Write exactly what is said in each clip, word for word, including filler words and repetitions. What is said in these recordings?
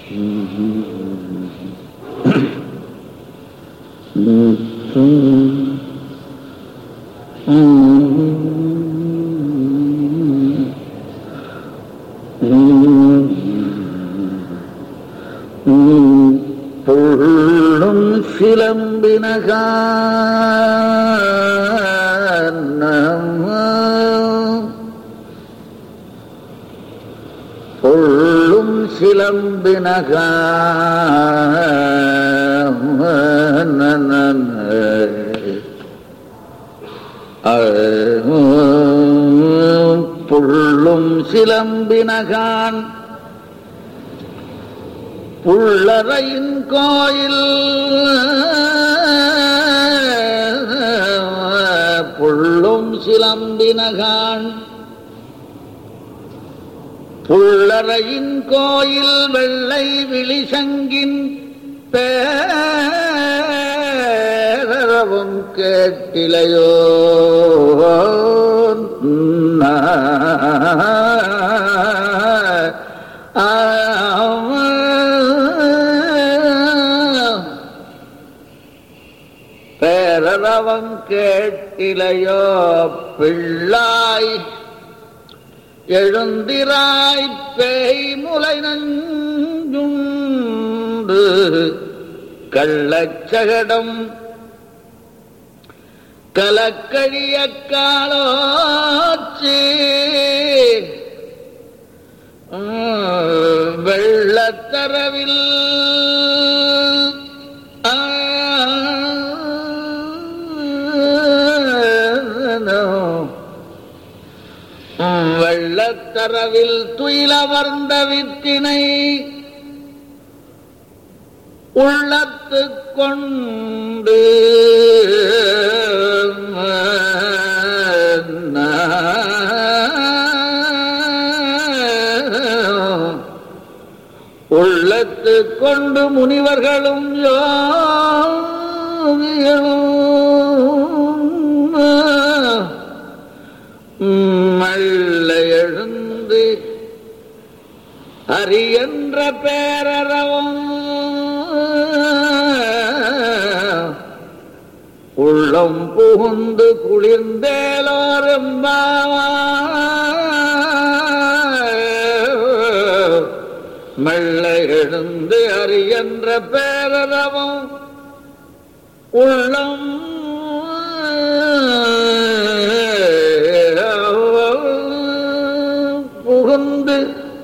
பொருளும் சிலம்பினகா பொருளும் சிலம்பினகா புள்ளும் சிலம்பினகான் புள்ளரையின் கோயில் புள்ளும் சிலம்பினகான் புள்ளரையின் கோயில் வெள்ளை விழிசங்கின் பேரவும் கேட்டிலையோ பேரவம் கேட்டிலையோ பிள்ளாய் எழுந்திராய் பேய் முலை நஞ்சுண்டு கள்ளச்சகடம் கலக்கழிய காலோச்சி வெள்ளத்தரவில் வெள்ளத்தரவில் துயிலமர்ந்த வித்தினை உள்ளத்து கொண்டு உள்ளத்து கொண்டு முனிவர்களும் மல்ல எழுந்து ஹரி என்ற பேரறவும் உள்ளம் புகுந்து குளிர்ந்தேலோரும் மெல்ல எழுந்து ஹரி என்ற பேரறவும் உள்ளம் புகுந்து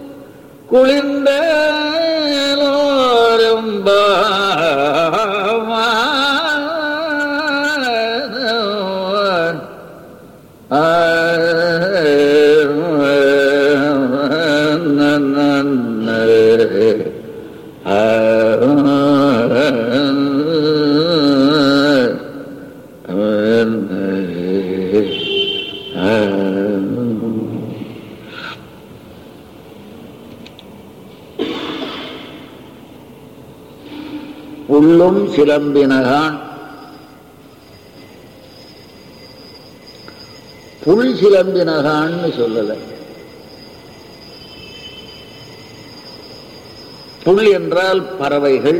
குளிர்ந்தேலோரும் புள்ளும் சிலம்பினகான் புல் சிலம்பினகான்னு சொல்லல. புல் என்றால் பறவைகள்.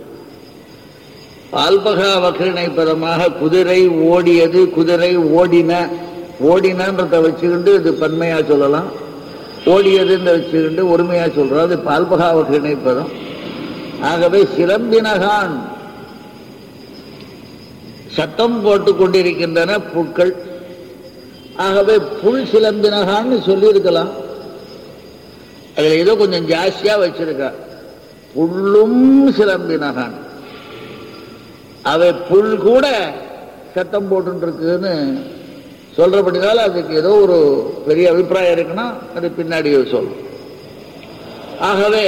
ஆல்பகா வகிரணை பதமாக குதிரை ஓடியது, குதிரை ஓடின, ஓடினன்றத வச்சுக்கிண்டு இது பன்மையா சொல்லலாம், ஓடியதுன்னு வச்சுக்கிண்டு ஒருமையா சொல்றோம். அது பால்பகா வகிரணை பதம். ஆகவே சிலம்பினகான் சத்தம் போட்டுக் கொண்டிருக்கின்றன புட்கள். ஆகவே புல் சிலம்பினகான்னு சொல்லியிருக்கலாம். அதுல ஏதோ கொஞ்சம் ஜாஸ்தியா வச்சிருக்கா, புல்லும் சிலம்பினகான். அவை புல் கூட சத்தம் போட்டு இருக்குன்னு சொல்றபடினால அதுக்கு ஏதோ ஒரு பெரிய அபிப்பிராயம் இருக்குன்னா அது பின்னாடி சொல்லும். ஆகவே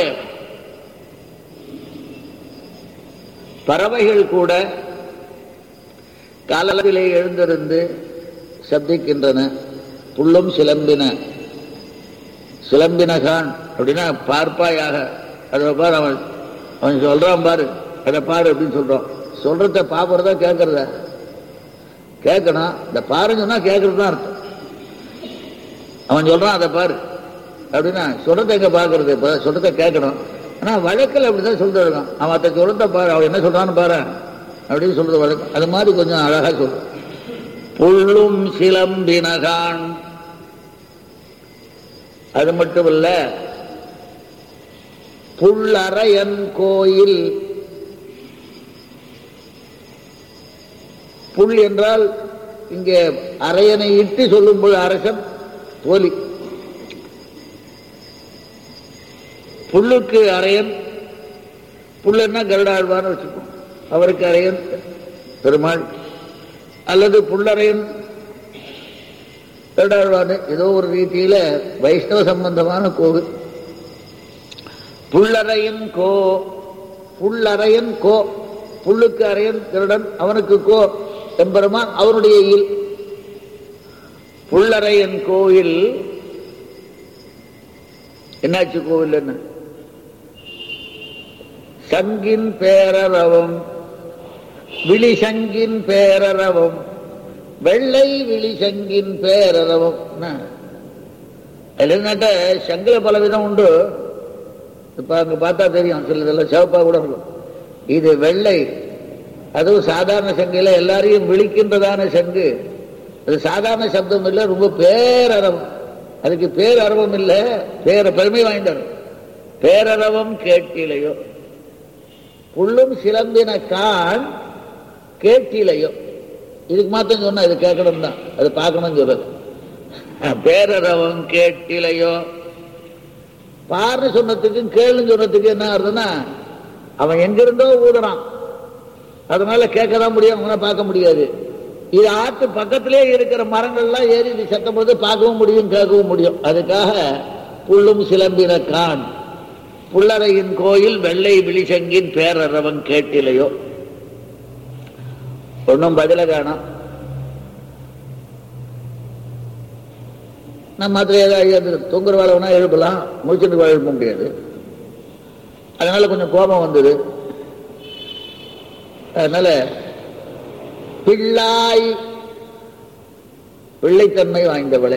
பறவைகள் கூட காலத்திலே எழுந்திருந்து சப்திக்கின்றன. புல்லும் சிலம்பின சிலம்பினகான் அப்படின்னா பார்ப்பாயாக. அதை பாரு, அவன் அவன் சொல்றான் பாரு, அதை பாரு அப்படின்னு சொல்றான். சொல்றத பாக்குறதா கேட்கறத? கேட்கணும். இந்த பாருன்னு சொன்னா கேட்கறது தான் அர்த்தம். அவன் சொல்றான் அதை பாரு அப்படின்னா சொல்றத எங்க பாக்குறது? சொல்றத கேட்கணும். ஆனா வழக்கில் அப்படிதான் சொல்லிட்டு இருக்கான். அவன் அத்தை சொல்றத பாரு, அவன் என்ன சொல்றான்னு பாரு அப்படின்னு சொல்றது வழக்கம். அது மாதிரி கொஞ்சம் அழகா சொல்ற. புள்ளும் சிலம்பினகான், அது மட்டுமல்ல, புள்ளரையன் கோயில். புல் என்றால் இங்கே அரையனை இட்டு சொல்லும்போது அரசன் தோழி. புல்லுக்கு அரையன், புல்லுன்னா கருடாழ்வான்னு வச்சுப்போம், அவருக்கு அரையன் பெருமாள், அல்லது புல்லரையன் கருடாழ்வான், ஏதோ ஒரு ரீதியில வைஷ்ணவ சம்பந்தமான கோவில். புல்லரையன் கோ, புல்லரையன் கோ, புல்லுக்கு அரையன் கருடன், அவனுக்கு கோ எம்பெருமான், அவனுடைய இல். புல்லரையன் கோயில் என்னாச்சு? கோவில் என்ன? சங்கின் பேரரவம், விழிசங்கின் பேரரவம், வெள்ளை விழிசங்கின் பேரரவம். இல்லைன்னாட்ட சங்கில பலவிதம் உண்டு. இப்ப அங்க பார்த்தா தெரியும், சிலதெல்லாம் சிவப்பா கூட இருக்கும். இது வெள்ளை, அதுவும் சாதாரண சங்கில எல்லாரையும் விழிக்கின்றதான சங்கு. அது சாதாரண சப்தம் இல்லை, ரொம்ப பேரரவம். அதுக்கு பேரரவம் இல்லை, பேர பெருமை வாய்ந்தவர். பேரரவம் கேட்டிலையோ, புள்ளும் சிலம்பின கான் கேட்டிலையோ. இதுக்கு மாத்திரம் சொன்னா இது கேட்கணும் தான், அது பார்க்கணும் சொல்றது. பேரரவம் கேட்டிலையோ, பார்னு சொன்னதுக்கும் கேளுன்னு சொன்னதுக்கு என்ன ஆகுதுன்னா, அவன் எங்கிருந்தோ ஊதுறான், அதனால கேட்கதான் முடியும், அவனை பார்க்க முடியாது. இது ஆட்டு பக்கத்திலே இருக்கிற மரங்கள்லாம் ஏறி இது சத்தம் போது பார்க்கவும் முடியும், கேட்கவும் முடியும். அதுக்காக புள்ளும் சிலம்பின கான், புள்ளரையின் கோயில், வெள்ளை விழிசங்கின் பேரரவன் கேட்டிலையோ. ஒன்னும் பதில காணோம். நம்ம மாத்திரம் ஏதாவது தொங்குற வாழ்வனா எழுப்பலாம், முடிச்சுட்டு வாழ எழுப்ப முடியாது. அதனால கொஞ்சம் கோபம் வந்தது. அதனால பிள்ளாய், பிள்ளைத்தன்மை வாய்ந்தவளே,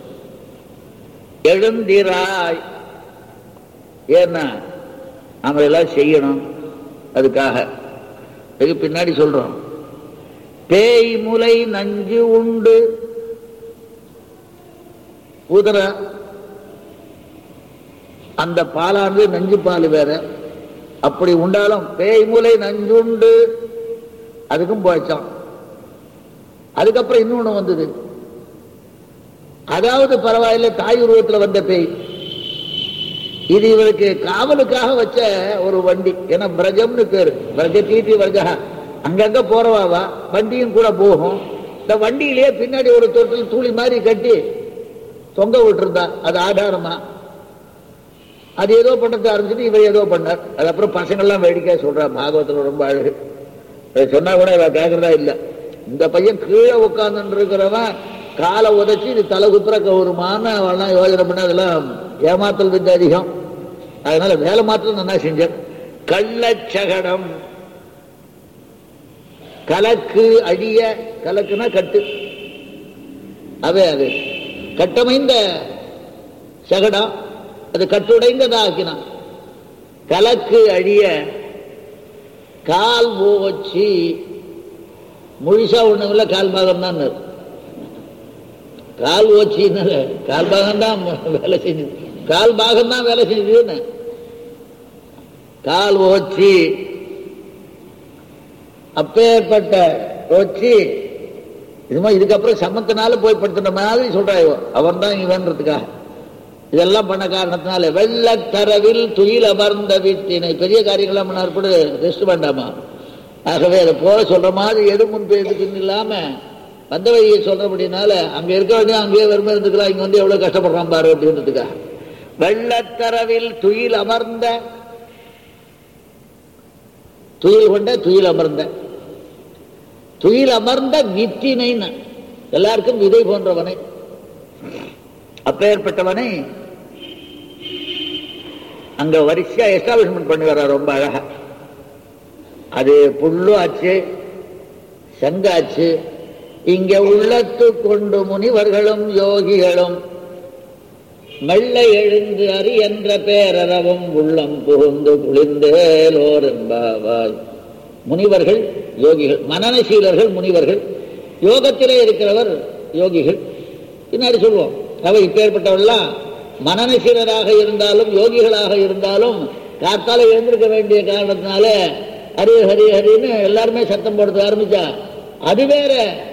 எழுந்திராய். ஏன்னா நாம எல்லாம் செய்யணும், அதுக்காக. இதுக்கு பின்னாடி சொல்றோம். பேய் முலை நஞ்சு உண்டு ஊதர, அந்த பாலானது நஞ்சு பால் வேற. அப்படி உண்டாலும் பேய் முலை நஞ்சுண்டு, அதுக்கும் போச்சான். அதுக்கப்புறம் இன்னொன்னு வந்தது, அதாவது பரவாயில்ல, தாய் உருவத்தில் வந்த பேய். இது இவருக்கு காவலுக்காக வச்ச ஒரு வண்டி. ஏன்னா பிரஜம்னு பேரு, பிரஜ தீட்டி வர்ஜா, அங்கங்க போறவாவா, வண்டியும் கூட போகும். இந்த வண்டியிலேயே பின்னாடி ஒரு தொட்டில் தூளி மாதிரி கட்டி தொங்க விட்டுருந்தா, அது ஆதாரமா. அது ஏதோ பண்ணத்தை ஆரம்பிச்சுட்டு இவர் ஏதோ பண்ணார். அது அப்புறம் பசங்கள்லாம் வேடிக்கையா சொல்றா, பாகவத்தில் ரொம்ப அழகு. சொன்னா கூட இவ கேட்கறதா இல்லை. இந்த பையன் கீழே உட்கார்ந்து இருக்கிறவன் காலை உதைச்சி இது தலை குப்புற கவுருமான்னு அவெல்லாம் யோஜனை பண்ண, அதெல்லாம் ஏமாத்தல் வித்து அதிகம். அதனால வேலை மாத்திரம் நல்லா செஞ்சார். கள்ளச்சகடம், கலக்கு அடிய, கலக்குனா கட்டு, அவே அது கட்டமைந்த சகடம், அது கட்டுடைந்ததா ஆக்கினான். கலக்கு அழிய கால் ஓச்சி, முழுசா ஒண்ணுமில்ல, கால் பாகம் தான். கால் ஓச்சின்னு கால் பாகம் தான் வேலை செஞ்சது, கால் பாகம் தான் வேலை செஞ்சதுன்னு. கால் ஓச்சி, அப்பேற்பட்ட ஓச்சி. இதுமா இதுக்கப்புறம் சமத்தினால போய் படுத்துன மாதிரி சொல்றாயோ, அவன் தான் இவன்றதுக்காக இதெல்லாம் பண்ண காரணத்தினால. வெள்ளத்தரவில் துயில் அமர்ந்த வீட்டினை, பெரிய காரியங்களாம் பண்ணாற்படு ரெஸ்ட் வேண்டாமா. ஆகவே அதை போல சொல்ற மாதிரி எது முன்பு எதுக்குன்னு இல்லாம வந்த வழியை சொல்றபடினால அங்க இருக்க வேண்டிய அங்கேயே வெறுமை இருந்துக்கலாம், இங்க வந்து எவ்வளவு கஷ்டப்படுறான் பாரு அப்படின்றதுக்காக. வெள்ளத்தரவில் துயில் அமர்ந்த, துயில் கொண்ட துயில் அமர்ந்த, துயில் அமர்ந்த வித்தினை, எல்லாருக்கும் விதை போன்றவனை, அப்பேற்பட்டவனை அங்க வரிசையா எஸ்டாபிஷ்மெண்ட் பண்ணி வர ரொம்ப அழகா. அது புல்லு ஆச்சு, சங்காச்சு. இங்க உள்ளத்து கொண்டு முனிவர்களும் யோகிகளும் மெல்ல எழுந்து அறி என்ற பேரறவும் உள்ளம் புகுந்து குளிர்ந்தேலோர் என்பாவாய். முனிவர்கள் யோகிகள், மனநசீலர்கள் முனிவர்கள், யோகத்திலே இருக்கிறவர் யோகிகள். பின்னாடி சொல்லுவோம். அவை இப்பேற்பட்டவர்கள்லாம் மனநசீலராக இருந்தாலும் யோகிகளாக இருந்தாலும் காத்தால எழுந்திருக்க வேண்டிய காரணத்தினால ஹரி ஹரி ஹரின்னு எல்லாருமே சத்தம் போடுறது ஆரம்பிச்சா அது வேற.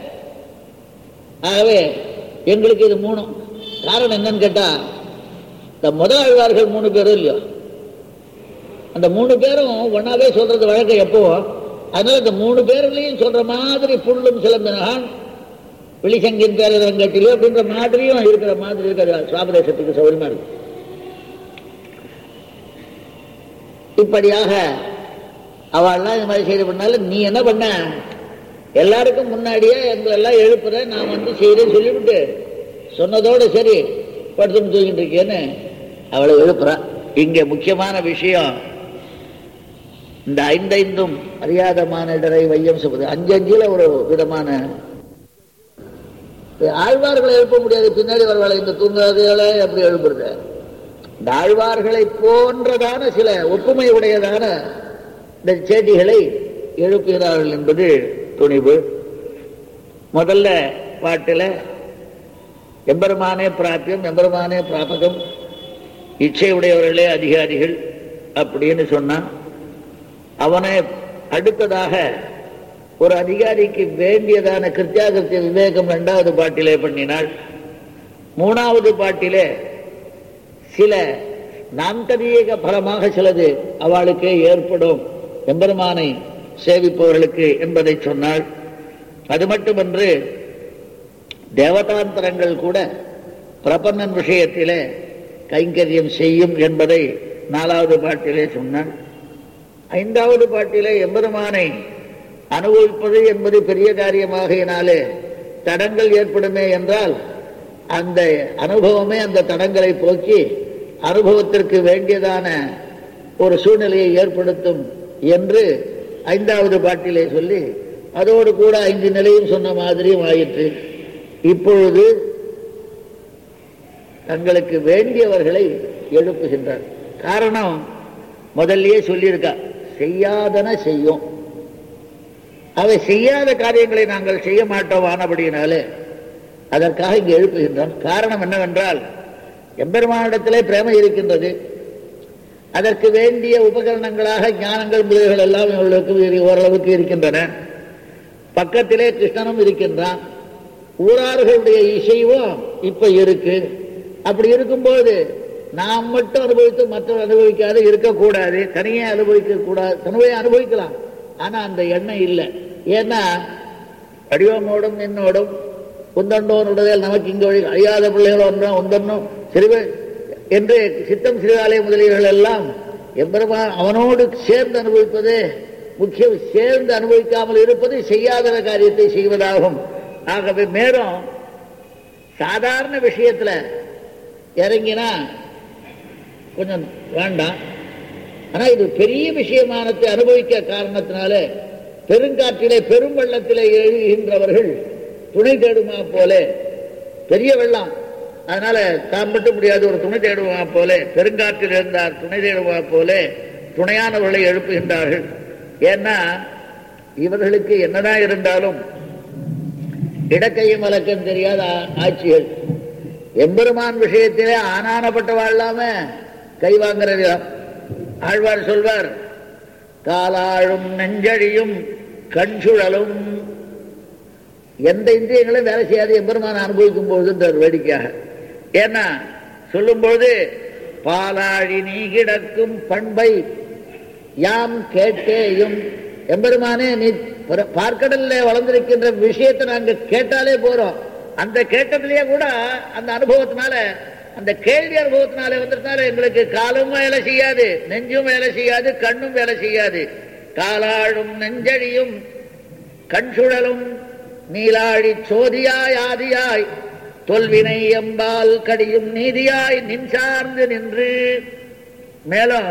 ஆகவே எங்களுக்கு இது மூணும் காரணம் என்னன்னு கேட்டா, இந்த முதலாழ்வார்கள் மூணு பேரும் இல்லையோ, அந்த மூணு பேரும் ஒன்னாவே சொல்றது வழக்கம் எப்போ. அதனால இந்த மூணு பேர்களையும் சொல்ற மாதிரி புல்லும் சிலம்பினான் வெளிசங்கின் பேரரங்கட்டிலோ அப்படின்ற மாதிரியும் இருக்கிற மாதிரி இருக்கிற சுவாபதேசத்துக்கு சௌரியமா இருக்கு. இப்படியாக அவள்லாம் இந்த மாதிரி செய்து பண்ணாலும் நீ என்ன பண்ண, எல்லாருக்கும் முன்னாடியே எங்களெல்லாம் எழுப்புற, நான் வந்து செய்யறேன்னு சொல்லிவிட்டு சொன்னதோடு சரி படுத்துன்னு தூங்கிட்டு இருக்கேன்னு அவளை எழுப்புறா. இங்க முக்கியமான விஷயம், இந்த ஐந்தைந்தும் அறியாத மானிடரை வையம் சொல்வது அஞ்சு அஞ்சுல ஒரு விதமான ஆழ்வார்களை எழுப்ப முடியாது. பின்னாடி வரவாளை இந்த தூங்காதைகளை அப்படி எழுப்புறது. இந்த ஆழ்வார்களை போன்றதான சில ஒப்புமை உடையதான இந்த செய்திகளை எழுப்புகிறார்கள் என்பது துணிவு. முதல்ல பாட்டில் எம்பெருமானே பிராபியம், எம்பெருமானே பிராபகம், இச்சை உடையவர்களே அதிகாரிகள் அப்படின்னு சொன்னான். அவனை அடுத்ததாக ஒரு அதிகாரிக்கு வேண்டியதான கிருத்தியாகிருத்திய விவேகம் இரண்டாவது பாட்டிலே பண்ணினாள். மூணாவது பாட்டிலே சில நாந்தரீக பலமாக சிலது அவளுக்கே ஏற்படும் எம்பெருமானை சேவிப்பவர்களுக்கு என்பதை சொன்னாள். அது மட்டுமன்று தேவதாந்தரங்கள் கூட பிரபன்னன் விஷயத்திலே கைங்கரியம் செய்யும் என்பதை நாலாவது பாட்டிலே சொன்னாள். ஐந்தாவது பாட்டிலே எம்பெருமானை அனுபவிப்பது என்பது பெரிய காரியமாகினாலே தடங்கள் ஏற்படுமே என்றால் அந்த அனுபவமே அந்த தடங்களை போக்கி அனுபவத்திற்கு வேண்டியதான ஒரு சூழ்நிலையை ஏற்படுத்தும் என்று ஐந்தாவது பாட்டிலே சொல்லி அதோடு கூட ஐந்து நிலையும் சொன்ன மாதிரியும் ஆயிற்று. இப்பொழுது தங்களுக்கு வேண்டியவர்களை எழுப்புகின்றார். காரணம் முதல்லயே சொல்லியிருக்கா, செய்யாதன செய்யும். அவை செய்யாத காரியங்களை நாங்கள் செய்ய மாட்டோம் ஆனபடியினாலே அதற்காக இங்கு எழுப்புகின்றோம். காரணம் என்னவென்றால் எம்பெருமானிடத்திலே பிரேமை இருக்கின்றது. அதற்கு வேண்டிய உபகரணங்களாக ஞானங்கள் முதல்கள் எல்லாம் இவர்களுக்கு ஓரளவுக்கு இருக்கின்றன. பக்கத்திலே கிருஷ்ணனும் இருக்கின்றான். ஊரார்களுடைய இசைவும் இப்ப இருக்கு. அப்படி இருக்கும்போது நாம் மட்டும் அனுபவித்து மற்றவர் அனுபவிக்காத இருக்கக்கூடாது. தனியே அனுபவிக்க கூடாது. தனியே அனுபவிக்கலாம், ஆனா அந்த எண்ணம் இல்லை. ஏன்னா அடியோமோடும் நின்னோடும் உந்தண்டோனுடைய நமக்கு இங்கு வழி அழியாத பிள்ளைகள் ஒன்றும் உந்தன்னும் சிறுவ என்று சித்தம் சிறுவாலய முதலியவர்கள் எல்லாம் எம்பெருமான் அவனோடு சேர்ந்து அனுபவிப்பது முக்கியம். சேர்ந்து அனுபவிக்காமல் இருப்பது செய்யாத காரியத்தை செய்வதாகும். ஆகவே மேலும் சாதாரண விஷயத்துல இறங்கினா கொஞ்சம் வேண்டாம். ஆனா இது பெரிய விஷயமானத்தை அனுபவிக்க காரணத்தினால பெருங்காற்றிலே பெரும் வெள்ளத்திலே எழுகின்றவர்கள் துணை தேடுமா போல பெரிய வெள்ளம், அதனால தாம் மட்டும் முடியாது, ஒரு துணை தேடுமா போல பெருங்காற்றில் இருந்தார் துணை தேடுமா போல துணையானவர்களை எழுப்புகின்றார்கள். ஏன்னா இவர்களுக்கு என்னதான் இருந்தாலும் இடக்கையும் வழக்கம் தெரியாத ஆட்சிகள். எம்பெருமான் விஷயத்திலே ஆனானப்பட்ட வாழலாம கை வாங்குறது. ஆழ்வார் சொல்வார், காலாழும் நெஞ்சழியும் கண்சுழலும். எந்த இந்திரியங்களும் வேலை செய்யாது எம்பெருமான அனுபவிக்கும் போது வேடிக்கையாக. ஏன்னா சொல்லும்போது பாலாழி நீ கிடக்கும் பண்பை யாம் கேட்டேயும், எம்பெருமானே நீ பார்க்கடல்ல வளர்ந்திருக்கின்ற விஷயத்தை நாங்க கேட்டாலே போறோம். அந்த கேட்டதுலயே கூட அந்த அனுபவத்தினால அந்த கேள்வி அனுபவத்தினாலே வந்திருந்தாலும் எங்களுக்கு காலும் வேலை செய்யாது, நெஞ்சும் வேலை செய்யாது, கண்ணும் வேலை செய்யாது. காலாழும் நெஞ்சழியும் கண்சுழலும் நீலாழி சோதியாய் ஆதியாய் தொல்வினை எம்பால் கடியும் நீதியாய் நின் சார்ந்து நின்று. மேலும்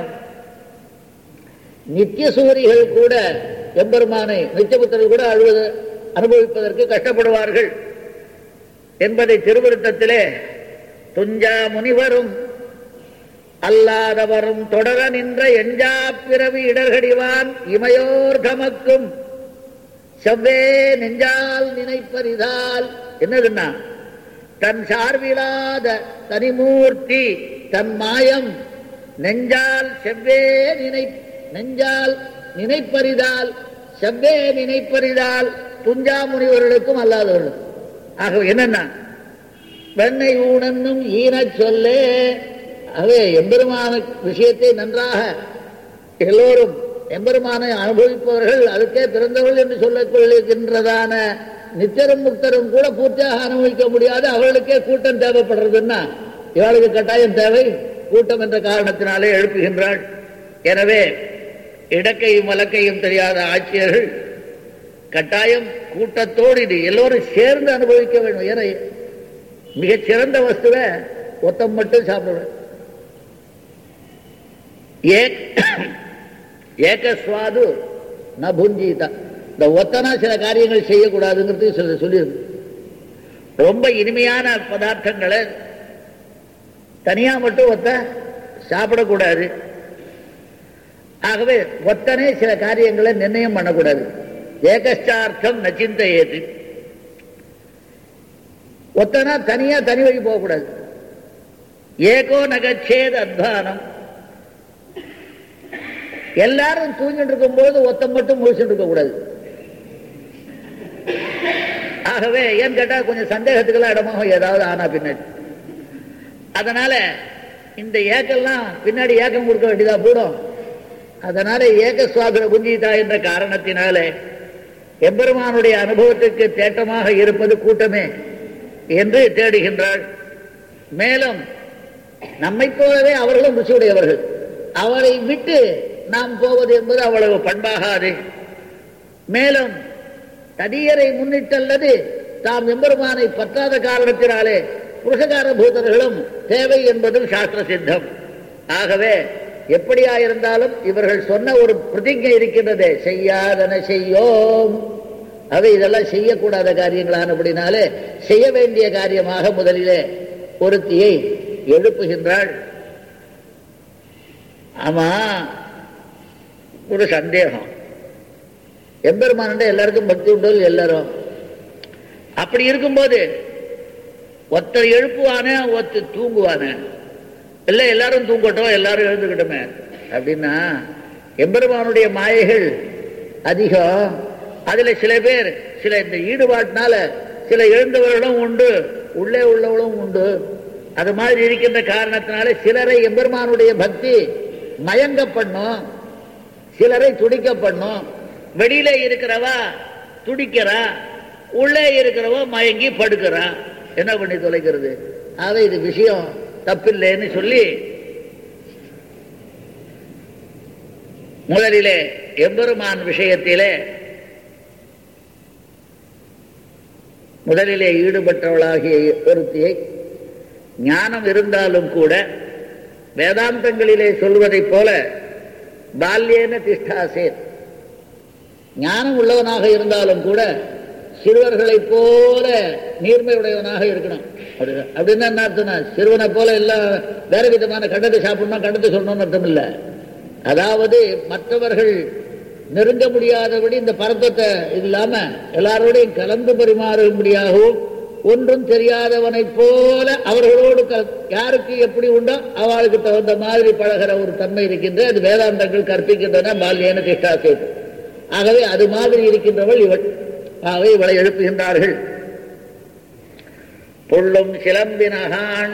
நித்திய சூரிகள் கூட எம்பெருமானை நித்தியபுத்தர்கள் கூட அழுவது அனுபவிப்பதற்கு கஷ்டப்படுவார்கள் என்பதை திருவிருத்தத்திலே துஞ்சா முனிவரும் அல்லாதவரும் தொடர நின்ற எஞ்சா பிறவி இடர்கடிவான் இமையோர் தமக்கும் செவ்வே நெஞ்சால் நினைப்பரிதால். என்னதுன்னா, தன் சார்பிலாத தனிமூர்த்தி தன் மாயம் நெஞ்சால் செவ்வே நினை நெஞ்சால் நினைப்பரிதால் செவ்வே நினைப்பரிதால் துஞ்சா முனிவர்களுக்கும் அல்லாதவர்களுக்கும். ஆகவே என்னன்னா, வெண்ணை ஊனன்னும் ஈன சொல்லே. ஆகவே எம்பெருமான விஷயத்தை நன்றாக எல்லோரும் எம்பெருமானை அனுபவிப்பவர்கள் அதுக்கே பிறந்தவர்கள் என்று சொல்லிக் கொள்கின்றதான நித்தியரும் முக்தரும் கூட பூர்த்தியாக அனுபவிக்க முடியாது. அவர்களுக்கே கூட்டம் தேவைப்படுறதுன்னா இவர்களுக்கு கட்டாயம் தேவை. கூட்டம் என்ற காரணத்தினாலே எழுப்புகின்றாள். எனவே இடக்கையும் வழக்கையும் தெரியாத ஆட்சியர்கள் கட்டாயம் கூட்டத்தோடு இது எல்லோரும் சேர்ந்து அனுபவிக்க வேண்டும். ஏன்னா மிகச் சிறந்த வஸ்துவை ஒத்தம் மட்டும் சாப்பிடுவேன். ஏகஸ்வாது ந புஞ்சீதா. இந்த ஒத்தனா சில காரியங்கள் செய்யக்கூடாதுங்கிறது சில சொல்லியிருக்கு. ரொம்ப இனிமையான பதார்த்தங்களை தனியா மட்டும் ஒத்த சாப்பிடக்கூடாது. ஆகவே ஒத்தனே சில காரியங்களை நிர்ணயம் பண்ணக்கூடாது. ஏகஸ்டார்த்தம் நச்சிந்த ஏது. ஒத்தனா தனியா தனி வழி போகக்கூடாது. ஏகோ நகச்சேது அத்வானம். எல்லாரும் தூங்கிட்டு இருக்கும் போது ஒத்தம் மட்டும் முடிச்சுட்டு இருக்க கூடாது. ஆகவே ஏன் கேட்டா கொஞ்சம் சந்தேகத்துக்கெல்லாம் இடமாக ஏதாவது ஆனா பின்னாடி. அதனால இந்த ஏக்கெல்லாம் பின்னாடி ஏக்கம் கொடுக்க வேண்டியதா போடும். அதனால ஏக சுவாசன புஞ்சிதா என்ற காரணத்தினாலே எம்பெருமானுடைய அனுபவத்துக்கு தேட்டமாக இருப்பது கூட்டமே என்று தேடுகின்றாள். மேலும் நம்மை போலவே அவர்களும் ருசியுடையவர்கள். அவரை விட்டு நாம் போவது என்பது அவ்வளவு பண்பாகாது. மேலும் தடியரை முன்னிட்டல்லது தாம் எம்பெருமானை பற்றாத காரணத்தினாலே புருஷகார பூதர்களும் தேவை என்பதும் சாஸ்திர சித்தம். ஆகவே எப்படியாயிருந்தாலும் இவர்கள் சொன்ன ஒரு பிரதிஜை இருக்கின்றதே, செய்யாதன செய்யோம். அவை இதெல்லாம் செய்யக்கூடாத காரியங்களானபடினாலே செய்ய வேண்டிய காரியமாக முதலிலே ஒருத்தியை எழுப்புகின்றாள். ஆமா, ஒரு சந்தேகம். எம்பெருமான் எல்லாருக்கும் பக்தி உண்டு. எல்லாரும் அப்படி இருக்கும்போது ஒருத்தர் எழுப்புவான ஒருத்தர் தூங்குவான இல்ல எல்லாரும் தூங்கட்டும் எல்லாரும் எழுந்துக்கிட்டோமே அப்படின்னா எம்பெருமானுடைய மாயைகள் அதிகம். அதுல சில பேர் சில இந்த ஈடுபாட்டினால சில எழுந்தவர்களும் உண்டு, உள்ளே உள்ளவர்களும் உண்டு. அது மாதிரி இருக்கின்ற காரணத்தினால சிலரை எம்பெருமானுடைய பக்தி மயங்க பண்ணும், சிலரை துடிக்க பண்ணும். வெளியில இருக்கிறவா துடிக்கிறா, உள்ளே இருக்கிறவா மயங்கி படுக்கிறா. என்ன பண்ணி தொலைக்கிறது? ஆக இது விஷயம் தப்பில்லைன்னு சொல்லி முதலிலே எம்பெருமான் விஷயத்திலே முதலிலே ஈடுபட்டவளாகிய ஒருத்தியை ஞானம் இருந்தாலும் கூட வேதாந்தங்களிலே சொல்வதைப் போல பால்யேன திஷ்டாசே, ஞானம் உள்ளவனாக இருந்தாலும் கூட சிறுவர்களைப் போல நீர்மையுடையவனாக இருக்கணும். அப்படின்னா என்ன அர்த்தம்னா, சிறுவனை போல எல்லாம் வேற விதமான கண்டத்தை சாப்பிடணும் கண்டத்தை சொல்லணும்னு அர்த்தம் இல்லை. அதாவது மற்றவர்கள் நெருங்க முடியாதபடி இந்த பரத்தத்தை இல்லாம எல்லாரோடையும் கலந்து பரிமாறும்படியாகவும் ஒன்றும் தெரியாதவனை போல அவர்களோடு யாருக்கு எப்படி உண்டோ அவளுக்கு தகுந்த மாதிரி பழகிற ஒரு தன்மை இருக்கின்ற அது வேதாந்தங்கள் கற்பிக்கின்றன. பால்யேன திஷ்டாசே. ஆகவே அது மாதிரி இருக்கின்றவள் இவள். ஆகவே இவளை எழுப்புகின்றார்கள். பொள்ளும் சிலம்பினகான்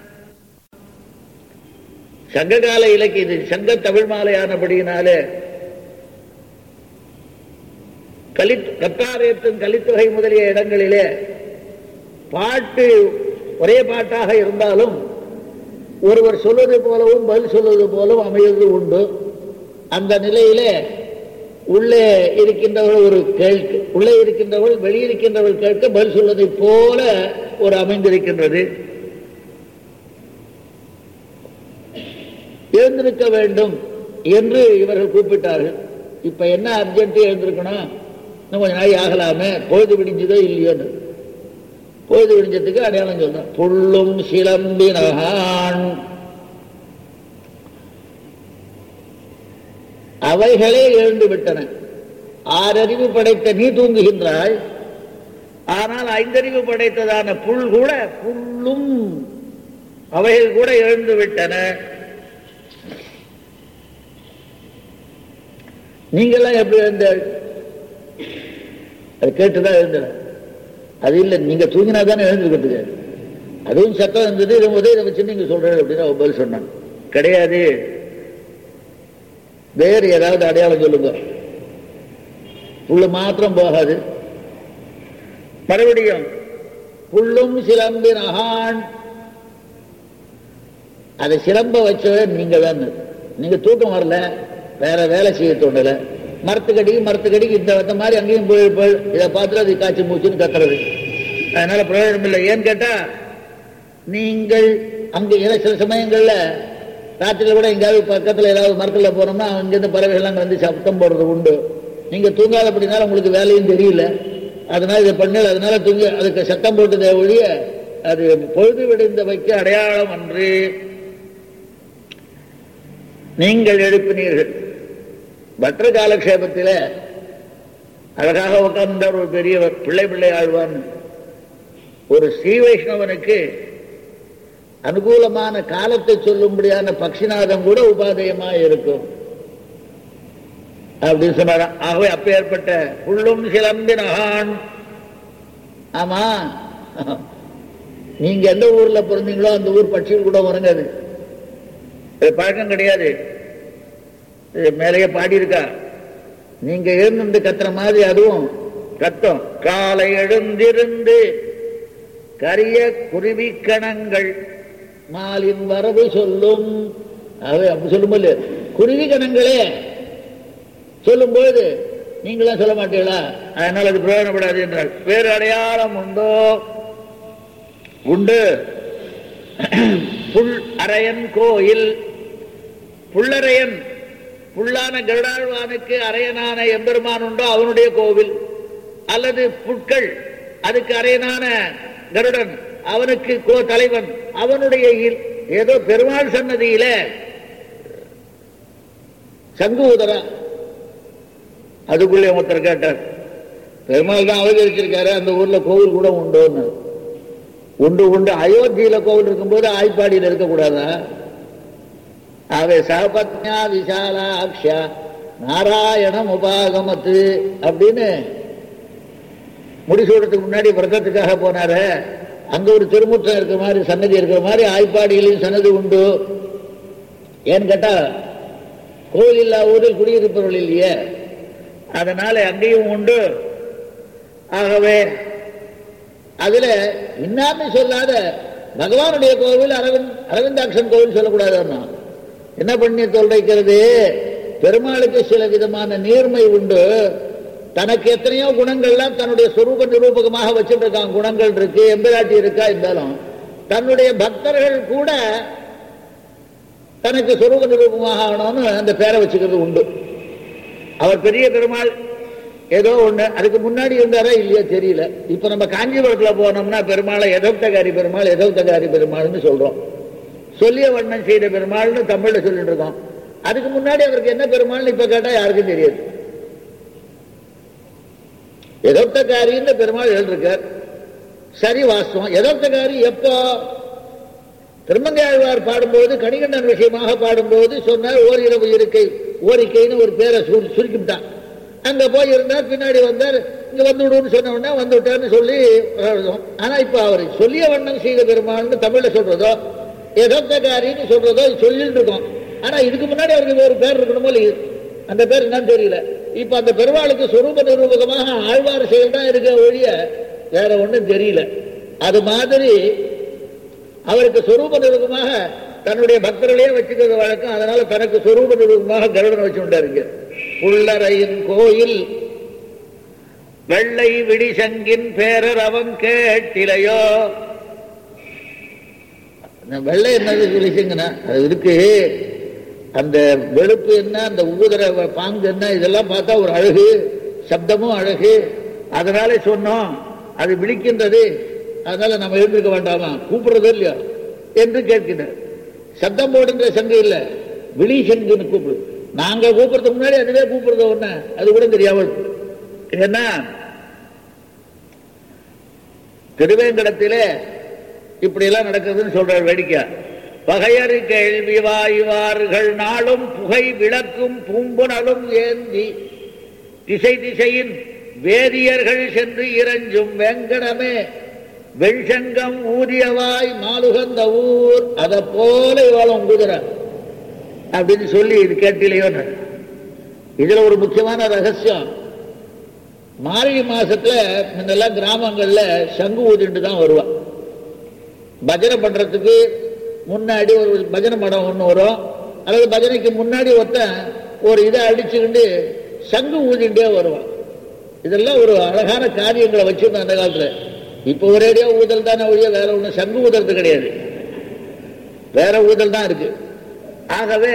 சங்ககால இலக்கிய இது சங்க தமிழ் மாலையானபடியினாலே கலி கத்தாரேத்தும் கலித்தொகை முதலிய இடங்களிலே பாட்டு ஒரே பாட்டாக இருந்தாலும் ஒருவர் சொல்வது போலவும் பதில் சொல்வது போலவும் அமைவது உண்டு. அந்த நிலையிலே உள்ளே இருக்கின்றவர்கள் ஒரு கேட்க, உள்ளே இருக்கின்றவள் வெளியிருக்கின்றவள் கேட்க பதில் சொல்வதை போல ஒரு அமைந்திருக்கின்றது. எழுந்திருக்க வேண்டும் என்று இவர்கள் கூப்பிட்டார்கள். இப்ப என்ன அர்ஜென்ட் எழுந்திருக்கணும், இன்னும் கொஞ்சம் நாய் ஆகலாமே, பொழுது விடிஞ்சதோ இல்லையோன்னு. பொழுது விடிஞ்சதுக்கு அடையாளம் சொல்றான். புள்ளும் சிலம்பினகான் அவைகளே எழுந்து விட்டன. ஆறறிவு படைத்த நீ தூங்குகின்றாய், ஆனால் ஐந்தறிவு படைத்ததான புல் கூட புல்லும் அவைகள் கூட எழுந்து விட்டன. நீங்கெல்லாம் எப்படி எழுந்த? அது கேட்டுதான் எழுந்த. அது இல்லை, நீங்க தூங்கினா தானே எழுந்துக்கிறதுக்கு. அதுவும் சத்தம் இருந்தது, இதை முதல் இதை வச்சு நீங்க சொல்றது அப்படின்னு பதில் சொன்னாங்க. கிடையாது, வேறு ஏதாவது அடையாளம் சொல்லுங்க. புல்லு மாத்திரம் போகாது. மறுபடியும் புல்லும் சிலம்பின் அகான், அதை சிலம்ப வச்சவர் நீங்க தான். நீங்க தூக்கம் வரல, வேற வேலை செய்ய தோணல, மரத்துக்கடிக்கு மரத்துக்கடிக்கு இந்த மாதிரி அங்கேயும் போய் இதை பார்த்துட்டு அது காய்ச்சி மூச்சுன்னு கத்துறது. அதனால பிரயோஜனம் இல்லை. ஏன்னு கேட்டா, நீங்கள் அங்க சில சமயங்கள்ல ராத்திரில கூட எங்கேயாவது பக்கத்துல ஏதாவது மரத்துல போனோம்னா அங்கிருந்து பறவைகள்லாம் வந்து சத்தம் போடுறது உண்டு. நீங்க தூங்காத அப்படின்னால உங்களுக்கு வேலையும் தெரியல, அதனால இதை பண்ணல, அதனால தூங்கி அதுக்கு சத்தம் போட்டதை ஒழிய அது பொழுது விடுந்த வைக்க அடையாளம் அன்று நீங்கள் எழுப்பினீர்கள். பற்ற காலக்ஷேபத்தில் அழகாக உட்கார்ந்தார் ஒரு பெரியவர், பிள்ளை பிள்ளை ஆழ்வான். ஒரு ஸ்ரீ வைஷ்ணவனுக்கு அனுகூலமான காலத்தை சொல்லும்படியான பக்ஷிநாதம் கூட உபாதயமா இருக்கும் அப்படின்னு சொன்னாராம். ஆகவே அப்ப ஏற்பட்ட புல்லும் சிலம்பினகான். ஆமா, நீங்க எந்த ஊர்ல பிறந்தீங்களோ அந்த ஊர் பட்சிகள் கூட உறங்காது. பழக்கம் கிடையாது. மேலேயே பாடியிருக்கா, நீங்க எழுந்து கத்துற மாதிரி அதுவும் கத்தம். காலை எழுந்திருந்து கரிய குருவி கணங்கள் மாலின் வரவு சொல்லும். அப்படி சொல்லும்போது குருவி கணங்களே சொல்லும் பொழுது நீங்களாம் சொல்ல மாட்டீங்களா? அதனால அது பிரயோஜனப்படாது என்றால் வேறு அடையாளம் உண்டோ? உண்டு. புல் அரையன் கோயில். புல்லரையன், புல்லான கருடாழ்வானுக்கு அரையனான எம்பெருமான் உண்டோ அவனுடைய கோவில், அல்லது புட்கள் அதுக்கு அரையனான கருடன் அவனுக்கு கோ தலைவன் அவனுடைய ஏதோ பெருமாள் சன்னதியில சங்கு ஊதரா. அதுக்குள்ளே ஒருத்தர் கேட்டார், பெருமாள் தான் அவதரிச்சிருக்காரு, அந்த ஊர்ல கோவில் கூட உண்டோன்னு. உண்டு உண்டு. அயோத்தியில கோவில் இருக்கும்போது ஆய்ப்பாடியில் இருக்கக்கூடாதா? அவை சகபத்யா விசாலாக்ஷா நாராயணம் உபாகமத்து அப்படின்னு முடிசூடத்துக்கு முன்னாடி விரதத்துக்காக போனாரு. அங்க ஒரு திருமுற்றம் இருக்கிற மாதிரி சன்னதி இருக்கிற மாதிரி ஆய்ப்பாடியிலையும் சன்னதி உண்டு. ஏன்னு கேட்டா கோவில் இல்லா ஊரில் குடியிருப்பவர்கள் இல்லையே, அதனால அங்கேயும் உண்டு. ஆகவே அதுல இன்னாமே சொல்லாத பகவானுடைய கோவில் அரவிந்த் அரவிந்தாட்சன் கோவில் சொல்லக்கூடாதுன்னா என்ன பண்ணி சொல்றது? பெருமாளுக்கு சில விதமான நேர்மை உண்டு. தனக்கு எத்தனையோ குணங்கள்லாம் தன்னுடைய சொரூப நிரூபகமாக வச்சுட்டு இருக்காங்க. குணங்கள் இருக்கு, எம்பிராட்டி இருக்கா, இருந்தாலும் தன்னுடைய பக்தர்கள் கூட தனக்கு சொரூப நிரூபமாக ஆகணும்னு அந்த பேரை வச்சுக்கிறது உண்டு. அவர் பெரிய பெருமாள் ஏதோ ஒண்ணு அதுக்கு முன்னாடி இருந்தாரா இல்லையா தெரியல. இப்ப நம்ம காஞ்சிபுரத்துல போனோம்னா பெருமாளை எதோக்தகாரி பெருமாள் எதோக்தகாரி பெருமாள்னு சொல்றோம். சொல்லிய வண்ணம் செய்த பெருமாள்னு தமிழ்ல சொல்லிட்டு இருக்கோம். அதுக்கு முன்னாடி அவருக்கு என்ன பெருமாள்னு இப்ப கேட்டா யாருக்கும் தெரியாது. எதோக்தகாரின்னு பெருமாள் எழுதிருக்கார், சரி வாஸ்தவம். எதோக்தகாரி எப்போ? திருமங்கையாழ்வார் பாடும்போது கணிகண்டன் விஷயமாக பாடும்போது சொன்னார் ஓரிரவு இருக்கை ஓரிக்கைன்னு ஒரு பேரை சுருக்கிவிட்டான். அங்க போய் இருந்தார், பின்னாடி வந்தார், இங்க வந்து விடுன்னு சொன்ன உடனே வந்து விட்டார்னு சொல்லி. ஆனா இப்ப அவர் சொல்லிய வண்ணம் செய்த பெருமாள்னு தமிழ்ல சொல்றதோ எதோக்தகாரின்னு சொல்றதோ சொல்லிட்டு இருக்கோம். ஆனா இதுக்கு முன்னாடி அவருக்கு ஒரு பேர் இருக்கணுமோ இல்லையா? அந்த பேர் என்னன்னு தெரியல. இப்ப அந்த பெருமாளுக்கு சொரூப நிரூபகமாக ஆழ்வார் செயல் தான் இருக்க ஒழிய வேற ஒண்ணும் தெரியல. அது மாதிரி அவருக்கு சொரூப நிரூபமாக தன்னுடைய பக்தர்களே வச்சுக்கிறது வழக்கம். அதனால தனக்கு சொரூப நிரூபமாக கருடன் வச்சுட்டாருங்க. புல்லரையின் கோயில் வெள்ளை விடிசங்கின் பேரர் அவன் கேட்டிலையோ. வெள்ளை என்னது விழிசங்கனா அது இருக்கு, அந்த வெளுப்பு என்ன, அந்த ஊதர பாங்கு என்ன, இதெல்லாம் பார்த்தா ஒரு அழகு, சப்தமும் அழகு. அதனால சொன்னோம் அது விழிக்கின்றது அதனால நம்ம எழுந்திருக்க வேண்டாமா, கூப்பிடுறதோ இல்லையா என்று கேட்கிறார். சத்தம் போடுன்ற சங்கு இல்ல, விழி சங்குன்னு கூப்பிடு. நாங்க கூப்பிடுறதுக்கு முன்னாடி அதுவே கூப்பிடுறது ஒண்ணு, அது கூட தெரியாமல். ஏன்னா திருவேங்கடத்திலே இப்படி எல்லாம் நடக்குதுன்னு சொல்ற வேடிக்கை. பகையறு கேள்வி வாய்வார்கள் நாளும் புகை விளக்கும் பூம்புணலும் ஏந்தி திசை திசையின் வேதியர்கள் சென்று இறஞ்சும் வெங்கடமே வெண்சங்கம் ஊதியவாய் மாலுகந்த ஊர், அதை போல இவாளும் குதிர அப்படின்னு சொல்லி இது கேட்டிலையோ. இதுல ஒரு முக்கியமான ரகசியம், மார்கழி மாசத்துல முன்னெல்லாம் கிராமங்கள்ல சங்கு ஊதிட்டு தான் வருவான். பஜனை பண்றதுக்கு முன்னாடி ஒரு பஜனை மடம் ஒண்ணு வரும், அல்லது பஜனைக்கு முன்னாடி ஒருத்த ஒரு இதை அடிச்சுக்கிண்டு சங்கு ஊதிண்டே வருவான். இதெல்லாம் ஒரு அழகான காரியங்களை வச்சிருந்தோம் அந்த காலத்துல. இப்ப ஒரேடியா ஊதல் தானே ஒழிய வேற ஒண்ணு சங்கு ஊதறது கிடையாது, வேற ஊதல் தான் இருக்கு. ஆகவே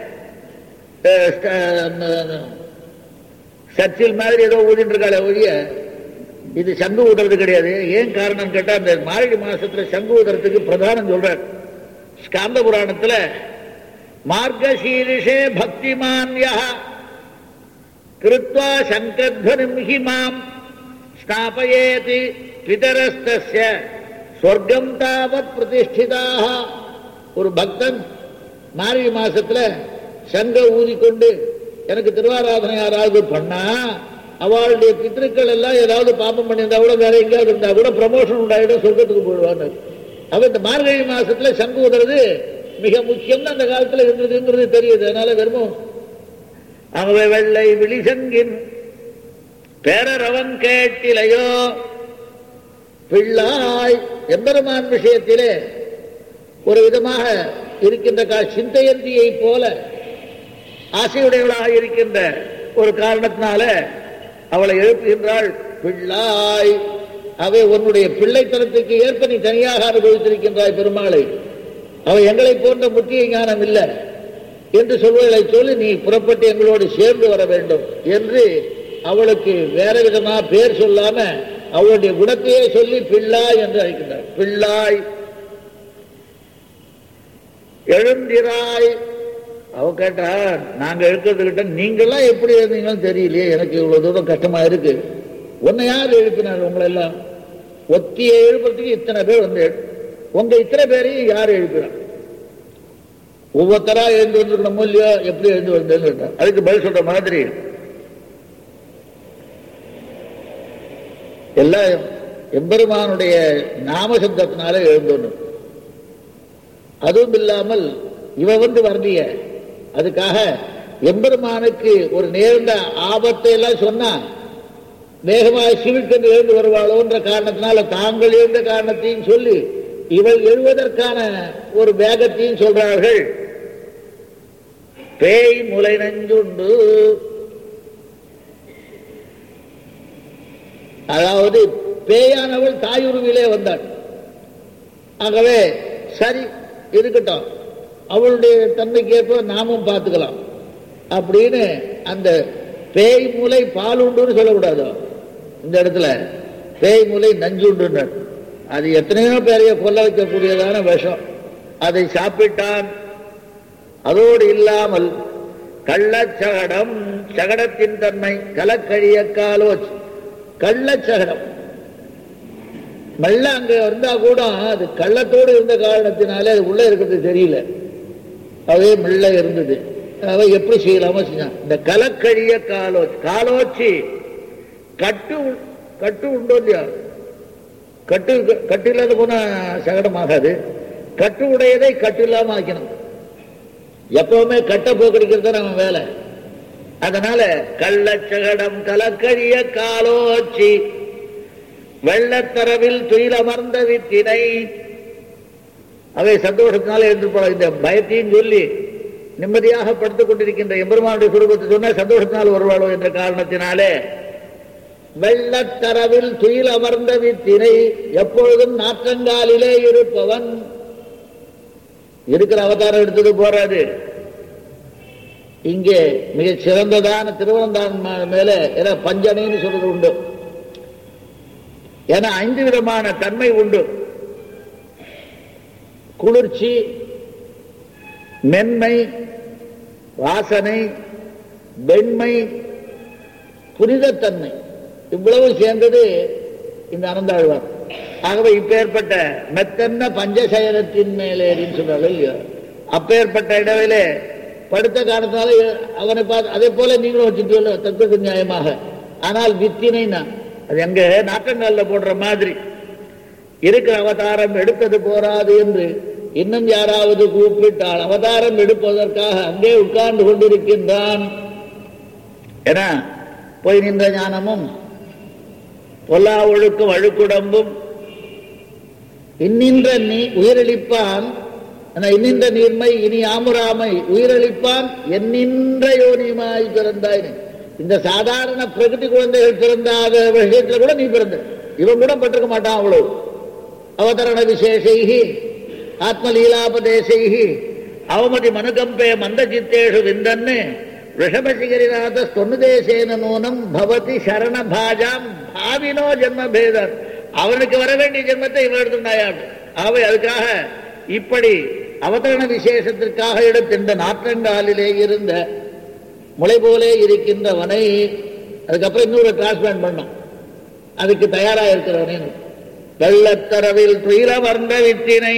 சர்ச்சில் மாதிரி ஏதோ ஊதிட்டு இருக்காளே ஒழிய இது சங்கு ஊதுறது கிடையாது. ஏன் காரணம் கேட்டா, அந்த மார்கழி மாசத்துல சங்கு ஊதுறதுக்கு பிரதானம் சொல்றார் ஸ்காந்த புராணத்துல. மார்கசீரிஷே பக்திமான்யா கிருத்வா சங்கத்வனிம் ஹிமாம் ஸ்தாபயேதி பிதரஸ்தஸ்ய சொர்க்கம் தாவத் பிரதிஷ்டிதாக. ஒரு பக்தன் மார்கழி மாசத்துல சங்க ஊதிக்கொண்டு எனக்கு திருவாராதனை யாராவது பண்ணா அவளுடைய பித்திருக்கள் எல்லாம் ஏதாவது பாப்பம் பண்ணியிருந்தா கூட, வேற எங்கேயாவது இருந்தா கூட ப்ரமோஷன் உண்டாயிடும், சொர்க்கத்துக்கு போயிடுவாங்க. அவ இந்த மார்கழி மாசத்துல சங்கு ஊதுறது மிக முக்கியம் அந்த காலத்துல இருந்ததுங்கிறது தெரியுது. அதனால வெறும் அவ வெள்ளை விழிசங்கின் பேரரவன் கேட்டிலையோ பிள்ளாய். எம்பெருமான் விஷயத்திலே ஒரு விதமாக இருக்கின்ற சிந்தையந்தியை போல ஆசையுடையவளாக இருக்கின்ற ஒரு காரணத்தினால அவளை எழுப்புகின்றாள். பிள்ளாய், அவை உன்னுடைய பிள்ளைத்தனத்துக்கு ஏற்ப நீ தனியாக அனுபவித்திருக்கின்றாய் பெருமாளை. அவ எங்களை போன்ற முக்கிய ஞானம் இல்லை என்று சொல்வதை சொல்லி நீ புறப்பட்டு எங்களோடு சேர்ந்து வர வேண்டும் என்று அவளுக்கு வேற விதமா பேர் சொல்லாம அவளுடைய குணத்தையே சொல்லி பிள்ளாய் என்று அழைக்கின்றார். பிள்ளாய் எழுந்திராய். அவ கேட்டா, நாங்க இருக்கிறது கிட்ட நீங்கெல்லாம் எப்படி இருந்தீங்கன்னு தெரியலையே, எனக்கு இவ்வளவு தூரம் கஷ்டமா இருக்கு. உன்னை யார் எழுப்பினார்? உங்களை எல்லாம் ஒத்தியை எழுப்புறதுக்கு இத்தனை பேர் வந்து, உங்க இத்தனை பேரையும் யார் எழுப்பினார்? ஒவ்வொருத்தரா எழுந்து வந்துருக்கணும் இல்லையோ, எப்படி எழுந்து வந்தேன்னு அதுக்கு பதில் சொல்ற மாதிரி எல்லாம் எம்பெருமானுடைய நாமசப்தத்தினால எழுந்தோன்னு. அதுவும் இல்லாமல் இவ வந்து வரலைய, அதுக்காக எம்பெருமானுக்கு ஒரு நேர்ந்த ஆபத்தை எல்லாம் சொன்னா வேகமாக சிவிக்கென்று எழுந்து வருவாளோன்ற காரணத்தினால தாங்கள் எழுந்த காரணத்தையும் சொல்லி இவள் எழுவதற்கான ஒரு வேகத்தையும் சொல்றார்கள். பேய் முலை நஞ்சுண்டு, அதாவது பேயானவள் தாயுருவிலே வந்தாள். ஆகவே சரி இருக்கட்டும், அவளுடைய தன்மைக்கு ஏற்ப நாமும் பார்த்துக்கலாம் அப்படின்னு அந்த பேய் மூளை பால் உண்டுன்னு சொல்லக்கூடாது. இந்த இடத்துல பேய் மூளை நஞ்சுண்டு, அது எத்தனையோ பேரைய கொல்ல வைக்கக்கூடியதான விஷம். அதை சாப்பிட்டான். அதோடு இல்லாமல் கள்ளச்சகடம், சகடத்தின் தன்மை கலக்கழிய காலோச், கள்ளச்சகடம் மெல்ல அங்க இருந்தா கூட அது கள்ளத்தோடு இருந்த காரணத்தினாலே அது உள்ள இருக்கிறது தெரியல, அதே மெல்ல இருந்தது. அவை எப்படி செய்யலாமோ செஞ்சான். இந்த கலக்கழிய காலோச்சி, காலோச்சி கட்டு கட்டு உண்டோ இல்லையா, கட்டு கட்டு இல்லாத போனா சகடமாகாது. கட்டு உடையதை கட்டு இல்லாம ஆக்கணும். எப்பவுமே கட்ட போக்கடிக்கிறது தான் நம்ம வேலை. அதனால கள்ளச்சகடம் கலக்கழிய காலோச்சி வெள்ளத்தரவில் துயில் அமர்ந்த வித்தினை. அவை சந்தோஷத்தினால எழுந்திருப்பாள். இந்த பயத்தையும் சொல்லி நிம்மதியாக படுத்துக் கொண்டிருக்கின்ற எம்பெருமானுடைய சுரூபத்தை சொன்ன சந்தோஷத்தினால் வருவாளோ என்ற காரணத்தினாலே வெள்ளத்தரவில் துயில் அமர்ந்த வித்தினை, எப்பொழுதும் நாற்றங்காலிலே இருப்பவன். இருக்கிற அவதாரம் எடுத்தது போறாது. இங்கே மிக சிறந்ததான திருவனந்தான் மேல பஞ்சனைன்னு சொல்றது உண்டு. ஏன்னா ஐந்து விதமான தன்மை உண்டு. குளிர்ச்சி, மென்மை, வாசனை, வெண்மை, புனிதத்தன்மை, இவ்வளவு சேர்ந்தது இந்த அனந்தாழ்வார். ஆகவே இப்பேற்பட்ட மெத்தன்ன பஞ்சசயனத்தின் மேலேன்னு சொன்னாலும் இல்லையோ, அப்பேற்பட்ட இடவிலே படுத்த காரணத்தால அவனை பார்த்து அதே போல நீங்களும் வச்சுட்டு தத்துவ நியாயமாக. ஆனால் வித்தினைனா அது எங்க நாட்டங்காலில் போடுற மாதிரி இருக்கிற அவதாரம் எடுத்தது போராது என்று இன்னும் யாராவது கூப்பிட்டால் அவதாரம் எடுப்பதற்காக அங்கே உட்கார்ந்து கொண்டிருக்கின்றான். ஏன்னா போய் நின்ற ஞானமும் பொல்லா ஒழுக்கும் அழுக்குடம்பும் இன்னின்ற நீ உயிரளிப்பான், இன்னின்ற நீர்மை இனி ஆமுராமை உயிரளிப்பான் என்னின்ற யோனியுமாய் பிறந்தாய். இந்த சாதாரண பிரகிருதி குழந்தைகள் பிறந்தாத விஷயத்துல கூட நீ பிறந்த, இவன் கூட பட்டிருக்க மாட்டான். அவ்வளவு அவதரண விசேஷைஹி ஆத்மலீலாபதேசைஹி அவமதி மனுகம்பே மந்த சித்தேஷு விந்தன்னு ரிஷபசிகரிநாத ஸ்வனுதேசேன நூனம் பவதி சரண பாஜாம் பாவினோ ஜென்ம பேதர். அவனுக்கு வர வேண்டிய ஜென்மத்தை இவன் எடுத்துட்டாயாட்டு. அவை அதுக்காக இப்படி அவதரண விசேஷத்திற்காக எடுத்து இந்த நாற்றங்காலிலே இருந்த முளை போலே இருக்கின்றவனை அதுக்கப்புறம் இன்னொரு டிரான்ஸ்பிளான்ட் பண்ணோம். அதுக்கு தயாராக இருக்கிறவனே வெள்ளத்தரவில் துயில வந்த வித்தினை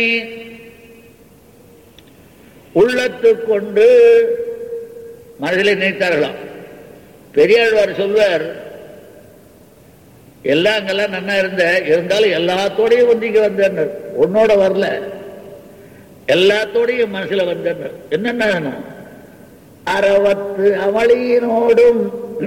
உள்ளத்து கொண்டு மனதிலே நினைத்தார்களாம். பெரியாழ்வார் சொல்வார், எல்லாம் அங்கெல்லாம் நன்னா இருந்த இருந்தாலும் எல்லாத்தோடையும் ஒன்றிக்கு வந்தேன், உன்னோட வரல, எல்லாத்தோடையும் மனசுல வந்தேன். என்னென்ன வேணும்? அறவத்து அவளியினோடும்,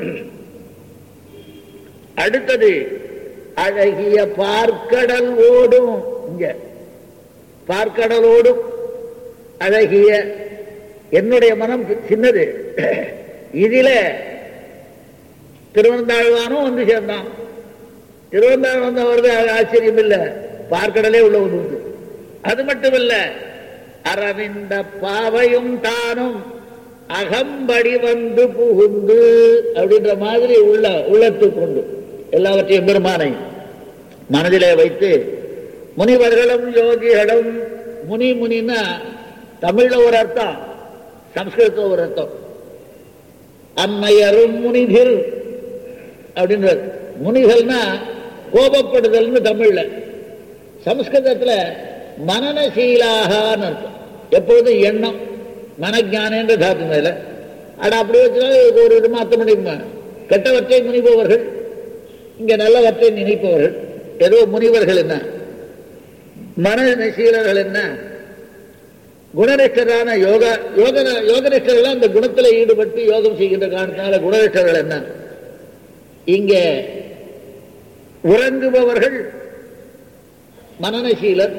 அடுத்தது அழகிய பார்க்கடல் ஓடும், இங்க பார்க்கடலோடும் அழகிய என்னுடைய மனம் சின்னது, இதில திருவந்தாழ்வானும் வந்து சேர்ந்தான். திருவந்தாழ் வந்து வருது ஆச்சரியம் இல்லை, பார்க்கடலே உள்ள ஒன்று. அது மட்டுமில்ல, அரவிந்த பாவையும் தானும் அகம்படி வந்து புகுந்து அப்படின்ற மாதிரி உள்ள உள்ளத்து கொண்டு எல்லாவற்றையும் பெருமானை மனதிலே வைத்து முனிவர்களும் யோகிகளும், முனி முனின்னா தமிழ்ல ஒரு அர்த்தம், சம்ஸ்கிருதத்துல ஒரு அர்த்தம். அன்னையரும் முனிதிர் அப்படின்ற முனிகள்னா கோபப்படுதல்னு தமிழ்ல, சம்ஸ்கிருதத்துல மனநசீலாகனு அர்த்தம். எப்பொழுதும் எண்ணம் மனஜானன்ற தாத்து மேல அட அப்படி வச்சுனா ஒரு விதமா அர்த்தம் பண்ணிருமா. கெட்டவற்றை முனிபவர்கள், இங்க நல்லவற்றை நினைப்பவர்கள். ஏதோ முனிவர்கள் என்ன, மனநசீலர்கள் என்ன, குணநிஷ்டரான யோக யோக யோகநிஷ்டர்கள் அந்த குணத்தில் ஈடுபட்டு யோகம் செய்கின்ற காரணத்தினால குணநிஷ்டர்கள் என்ன. இங்க உறங்குபவர்கள் மனநசீலர்,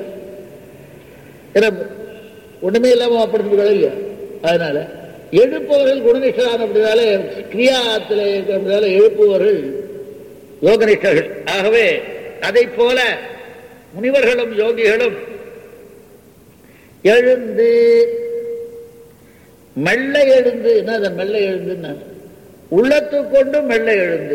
ஒண்ணுமே இல்லாம அப்படிங்கிறது இல்லையா. அதனால எழுப்பவர்கள் குணநிஷ்டரான அப்படினால கிரியாத்தில் அப்படினால எழுப்புவர்கள் யோகநிஷ்டர்கள். ஆகவே அதை போல முனிவர்களும் யோகிகளும் எழுந்து மெல்ல எழுந்து, என்ன மெல்ல எழுந்து உள்ளத்து கொண்டு மெல்ல எழுந்து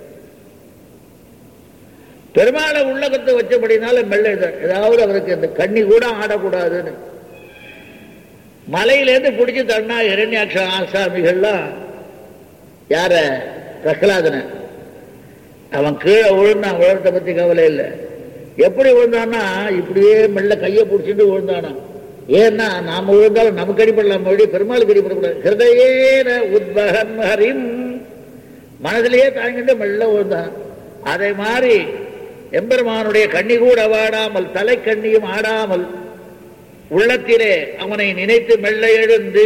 பெருமாளை உள்ளகத்தை வச்சபடினால மெல்ல எழுத. ஏதாவது அவருக்கு அந்த கண்ணி கூட ஆடக்கூடாதுன்னு மலையிலேருந்து பிடிச்சி தண்ணா இரண்யாட்ச ஆசாமிகள்லாம் யார பிரகலாதன அவன் கீழே விழுந்தான். விழுறத பத்தி கவலை இல்லை. எப்படி விழுந்தான்னா இப்படியே மெல்ல கையை பிடிச்சிட்டு விழுந்தானா. ஏன்னா நாம விழுந்தாலும் நமக்கு அடிப்படலாம், மறுபடியும் பெருமாளுக்கு அடிப்படக்கூடாது. ஹிருதயேன உத்பகம் ஹரிம், மனதிலேயே தாங்கிட்டு மெல்ல விழுந்தான். அதை மாதிரி எம்பெருமானுடைய கண்ணி கூட வாடாமல் தலை கண்ணியும் ஆடாமல் உள்ளத்திலே அவனை நினைத்து மெல்ல எழுந்து.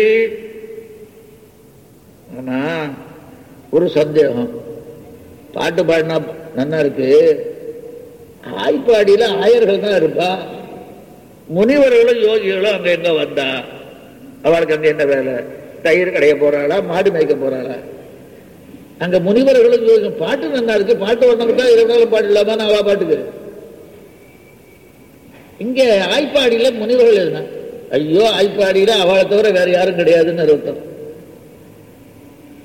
ஆனா ஒரு சந்தேகம், பாட்டு பாடினா நல்லா இருக்கு, ஆய்ப்பாடியில ஆயர்கள் தான் இருப்பா, முனிவர்களும் யோகிகளும் அங்க எங்க வந்தா அவளுக்கு அங்க என்ன வேலை? தயிர் கடைய போறாளா, மாடு மேய்க்க போறாளா? அங்க முனிவர்களும் யோகி பாட்டு நல்லா இருக்கு, பாட்டு வந்தவங்க இருபதாலும் பாட்டு இல்லாம அவளா பாட்டுக்கு. இங்க ஆய்ப்பாடியில முனிவர்கள் இருந்தா, ஐயோ ஆய்ப்பாடியில அவளை தவிர வேற யாரும் கிடையாதுன்னு அர்த்தம்.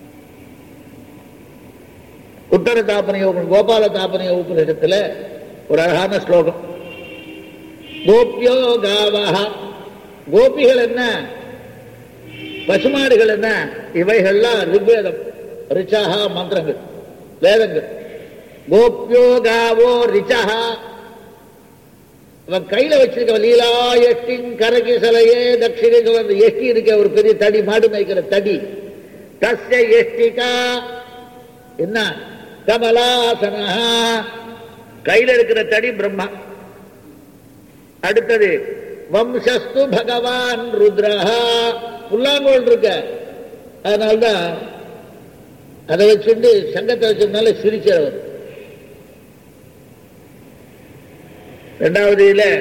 உத்தர தாபனைய கோபால தாபனைய உபநிஷத்துல ஒரு அழகான ஸ்லோகம். கோபியோ காவஹ, கோபிகள் என்ன, பசுமாடுகள் என்ன, இவைகள்லாம் ரிக்வேதம், ரிச்சஹா மந்திரங்கள், வேதங்கள். கோபியோ காவோ ரிச்சஹா, அவன் கையில வச்சிருக்க லீலா எஷ்டின் கரகிசலையே தட்சிணை எஷ்டி இருக்க ஒரு பெரிய தடி, மாடு மேய்க்கிற தடி. தஸ்ய எஷ்டிகா என்ன, கமலாசனா, கையில இருக்கிற தடி பிரம்மா. அடுத்தது வம்சஸ்து பகவான் ருத்ரஹா, புல்லாங்கோல் இருக்க, அதனால்தான் அதை வச்சுட்டு சங்கத்தை வச்சதுனால சிரிச்சவர். இரண்டாவது இதுல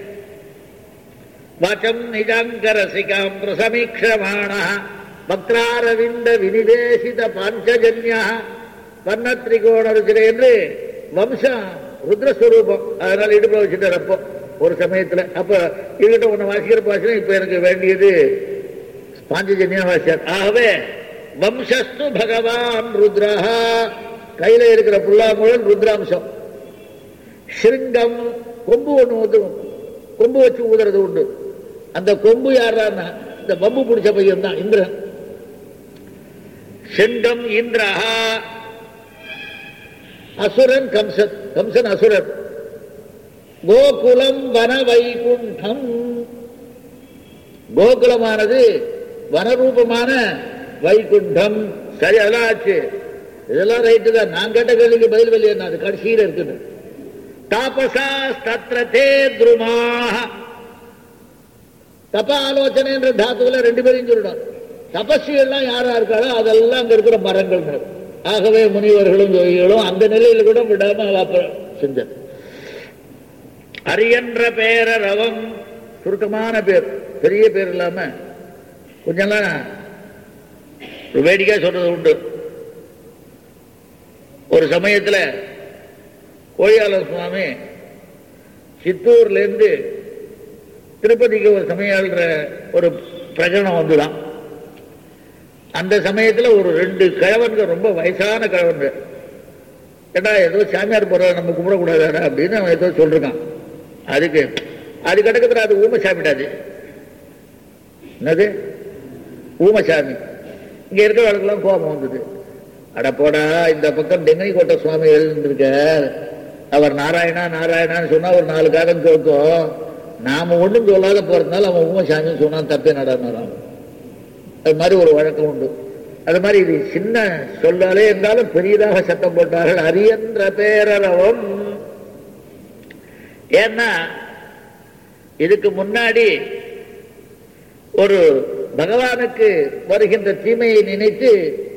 வாச்சம் நிஜாங்கரசிகாம் பிரசமீக்ஷமாண பக்ராரவிந்த வினிவேசித பாஞ்சஜன்யா வர்ணத்ரிகோண ருச்சிர என்று வம்சம் ருத்ரஸ்வரூபம். அதனால இடுப்புல வச்சுட்டார் அப்போ ஒரு சமயத்துல. அப்ப இதுகிட்ட ஒண்ணு வாசிக்கிற வாசனை, இப்ப எனக்கு வேண்டியது பாஞ்சஜன்யா வாசியார். ஆகவே வம்சஸ்து பகவான் ருத்ரஹா, கையில இருக்கிற புல்லாங்குழல் ருத்ராம்சம். ஸ்ருங்கம், கொம்பு ஒண்ணு வந்து கொம்பு வச்சு ஊதுறது உண்டு. அந்த கொம்பு யாரான்னா இந்த பம்பு பிடிச்ச பையன் தான் இந்திரன். செண்டம் இந்திரஹா, அசுரன் கம்சன், கம்சன் அசுரன். கோகுலம் வன வைகுண்டம், கோகுலமானது வனரூபமான வைகுண்டம். சரி, அதெல்லாம் ஆச்சு, இதெல்லாம் ரைட்டு தான். நான் கேட்ட கேள்விக்கு பதில் வெளியே அது கடைசியில் இருக்குது. தாபசா தத்ரதே துருமாக, தப ஆலோசனை என்ற தாத்துவில் ரெண்டு பேரையும் சொல்லணும். தபஸ்வி எல்லாம் யாரா இருக்காளோ அதெல்லாம் அங்க இருக்கிற மரங்கள். ஆகவே முனிவர்களும் யோகிகளும் அந்த நிலையில கூட விடாம செஞ்சது. அரியன்ற பேரரவம், சுருக்கமான பேர், பெரிய பேர் இல்லாம கொஞ்சம்லாம் வேடிக்கை சொல்றது உண்டு. ஒரு சமயத்துல கோழியாளர் சுவாமி சித்தூர்ல இருந்து திருப்பதிக்கு ஒரு சமயாளர் ஒரு பிரகடனம் வந்துதான். அந்த சமயத்துல ஒரு ரெண்டு கிழவன்கள், ரொம்ப வயசான கிழவன்கள், ஏடா ஏதோ சாமியார் போற நம்ம கும்பிடக்கூடாதா அப்படின்னு அவன் ஏதோ சொல்றான். அதுக்கு அது கிடக்குற அது ஊமசாமிடாது. என்னது ஊமசாமி? இங்க இருக்கிறவர்களுக்கெல்லாம் கோபம் வந்தது. அட போடா, இந்த பக்கம் டெங்கனி கோட்டை சுவாமி எழுந்திருக்க, அவர் நாராயணா நாராயணான்னு சொன்னா ஒரு நாலு காலம் கேட்கும். நாம ஒண்ணும் சொல்லாத போறதுனால அவன் ஊமசாமின்னு சொன்னான், தப்பே நடனாராம். அது மாதிரி ஒரு வழக்கம் உண்டு. அது மாதிரி இது சின்ன சொல்லாலே இருந்தாலும் பெரியதாக சத்தம் போட்டார்கள். அரியன்ற பேரரவம். ஏன்னா இதுக்கு முன்னாடி ஒரு பகவானுக்கு வருகின்ற தீமையை நினைத்து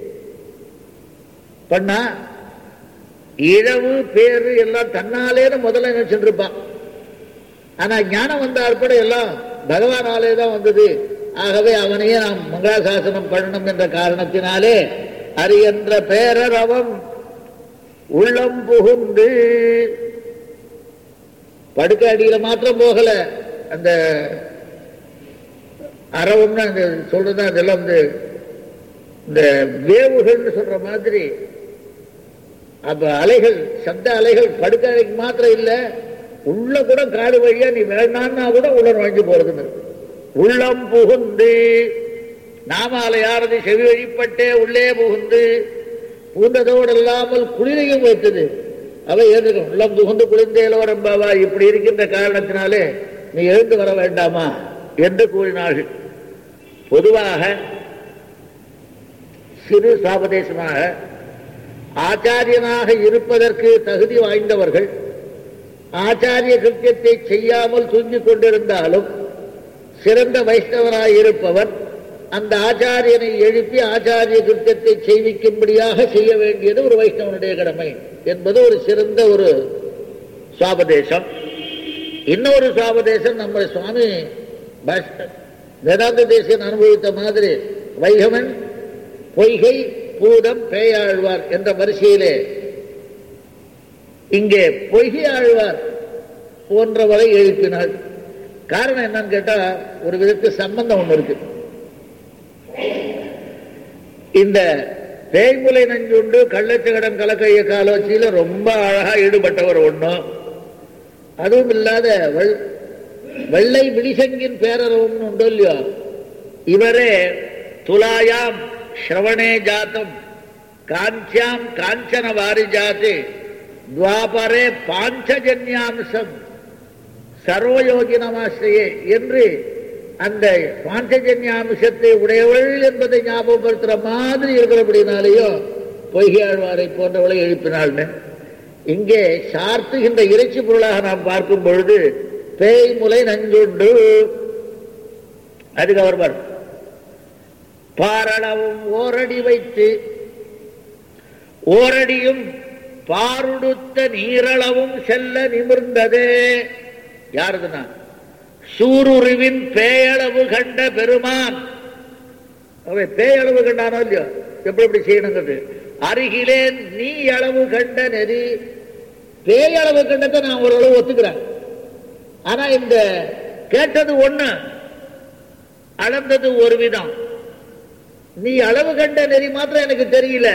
பண்ணா இழவு பேரு எல்லாம் தன்னாலேன்னு முதல்ல நினைச்சிருப்பான். ஆனா ஞானம் வந்த அற்பட எல்லாம் பகவானாலே தான் வந்தது. ஆகவே அவனையே நாம் மங்களாசாசனம் பண்ணணும் என்ற காரணத்தினாலே அரியன்ற பேரரவம் உள்ளம் புகுந்து, படுக்க அடியில மாத்திரம் போகல, அந்த அரவம்னா அந்த சொல்றது அதெல்லாம் வந்து இந்த வேவுகள்னு சொல்ற மாதிரி அப்ப அலைகள், சப்த அலைகள் படுக்க அலைக்கு மாத்திரம் இல்ல, உள்ள கூட காடு வழியா நீ வேணான்னா கூட உள்ள நுழைஞ்சு போறதுன்னு. உள்ளம் புகுந்து, நாமால யாரது செவி வழிபட்டே உள்ளே புகுந்து, புகுந்ததோடு இல்லாமல் குளிரையும் வைத்தது. அவை ஏற்றுக்கும். உள்ளம் புகுந்து குளிர்ந்தேலோரம்பாவா, இப்படி இருக்கின்ற காரணத்தினாலே நீ எழுந்து வர வேண்டாமா என்று கூறினார்கள். பொதுவாக சிறு சாபதேசமாக ஆச்சாரியனாக இருப்பதற்கு தகுதி வாய்ந்தவர்கள் ஆச்சாரிய கிருத்தியத்தை செய்யாமல் தூங்கிக் கொண்டிருந்தாலும் சிறந்த வைஷ்ணவனாய் இருப்பவர் அந்த ஆச்சாரியனை எழுப்பி ஆச்சாரிய கிருத்தியத்தை செய்விக்கும்படியாக செய்ய வேண்டியது ஒரு வைஷ்ணவனுடைய கடமை என்பது ஒரு சிறந்த ஒரு சாபதேசம். இன்னொரு சாபதேசம் நம்ம சுவாமி வேதாந்த தேசியன் அனுபவித்த மாதிரி வைகமன், பொய்கை, பூதம், பேயாழ்வார் என்ற வரிசையிலே இங்கே பொய்கை ஆழ்வார் போன்றவரை எழுப்பினார். காரணம் என்னன்னு கேட்டா ஒரு விதத்து சம்பந்தம் ஒண்ணு இருக்கு. இந்த தேய்முலை நஞ்சுண்டு கள்ளச்சகடம் கலக்கைய காலோச்சியில ரொம்ப அழகா ஈடுபட்டவர் ஒண்ணும், அதுவும் இல்லாத வெள்ளை விழிசங்கின் பேரரவம் உண்டோ இல்லையோ, இவரே துலாயாம் ஸ்ரவணே ஜாத்தம் காஞ்சியாம் காஞ்சன வாரி ஜாதி துவாபரே பாஞ்சஜன்யாம்சம் சர்வயோகி நமாஸ்ரயே என்று அந்த பாஞ்சஜன்யாம்சத்தை உடையவள் என்பதை ஞாபகப்படுத்துற மாதிரி இருக்கிறபடினாலேயோ பொய்கையாழ்வாரை போன்றவளை எழுப்பினாள்னு. இங்கே சார்த்துகின்ற இறைச்சி பொருளாக நாம் பார்க்கும் பொழுது பேய் முலை நஞ்சுண்டு, அதுக்கு அவர் பாரளவும் ஓரடி வைத்து ஓரடியும் பாருடுத்த நீரளவும் செல்ல நிமிர்ந்ததே. யாருதுன்னா சூருருவின் பேயளவு கண்ட பெருமான். அவை பேயளவு கண்டானோ இல்லையோ, எப்படி எப்படி செய்யணுங்கிறது. அருகிலே நீ அளவு கண்ட நெறி, பேயளவு கண்டத்தை நான் ஓரளவு ஒத்துக்கிறேன். ஆனா இந்த கேட்டது ஒண்ணு, அளந்தது ஒரு விதம். நீ அளவு கண்ட நெறி மாத்திரம் எனக்கு தெரியல,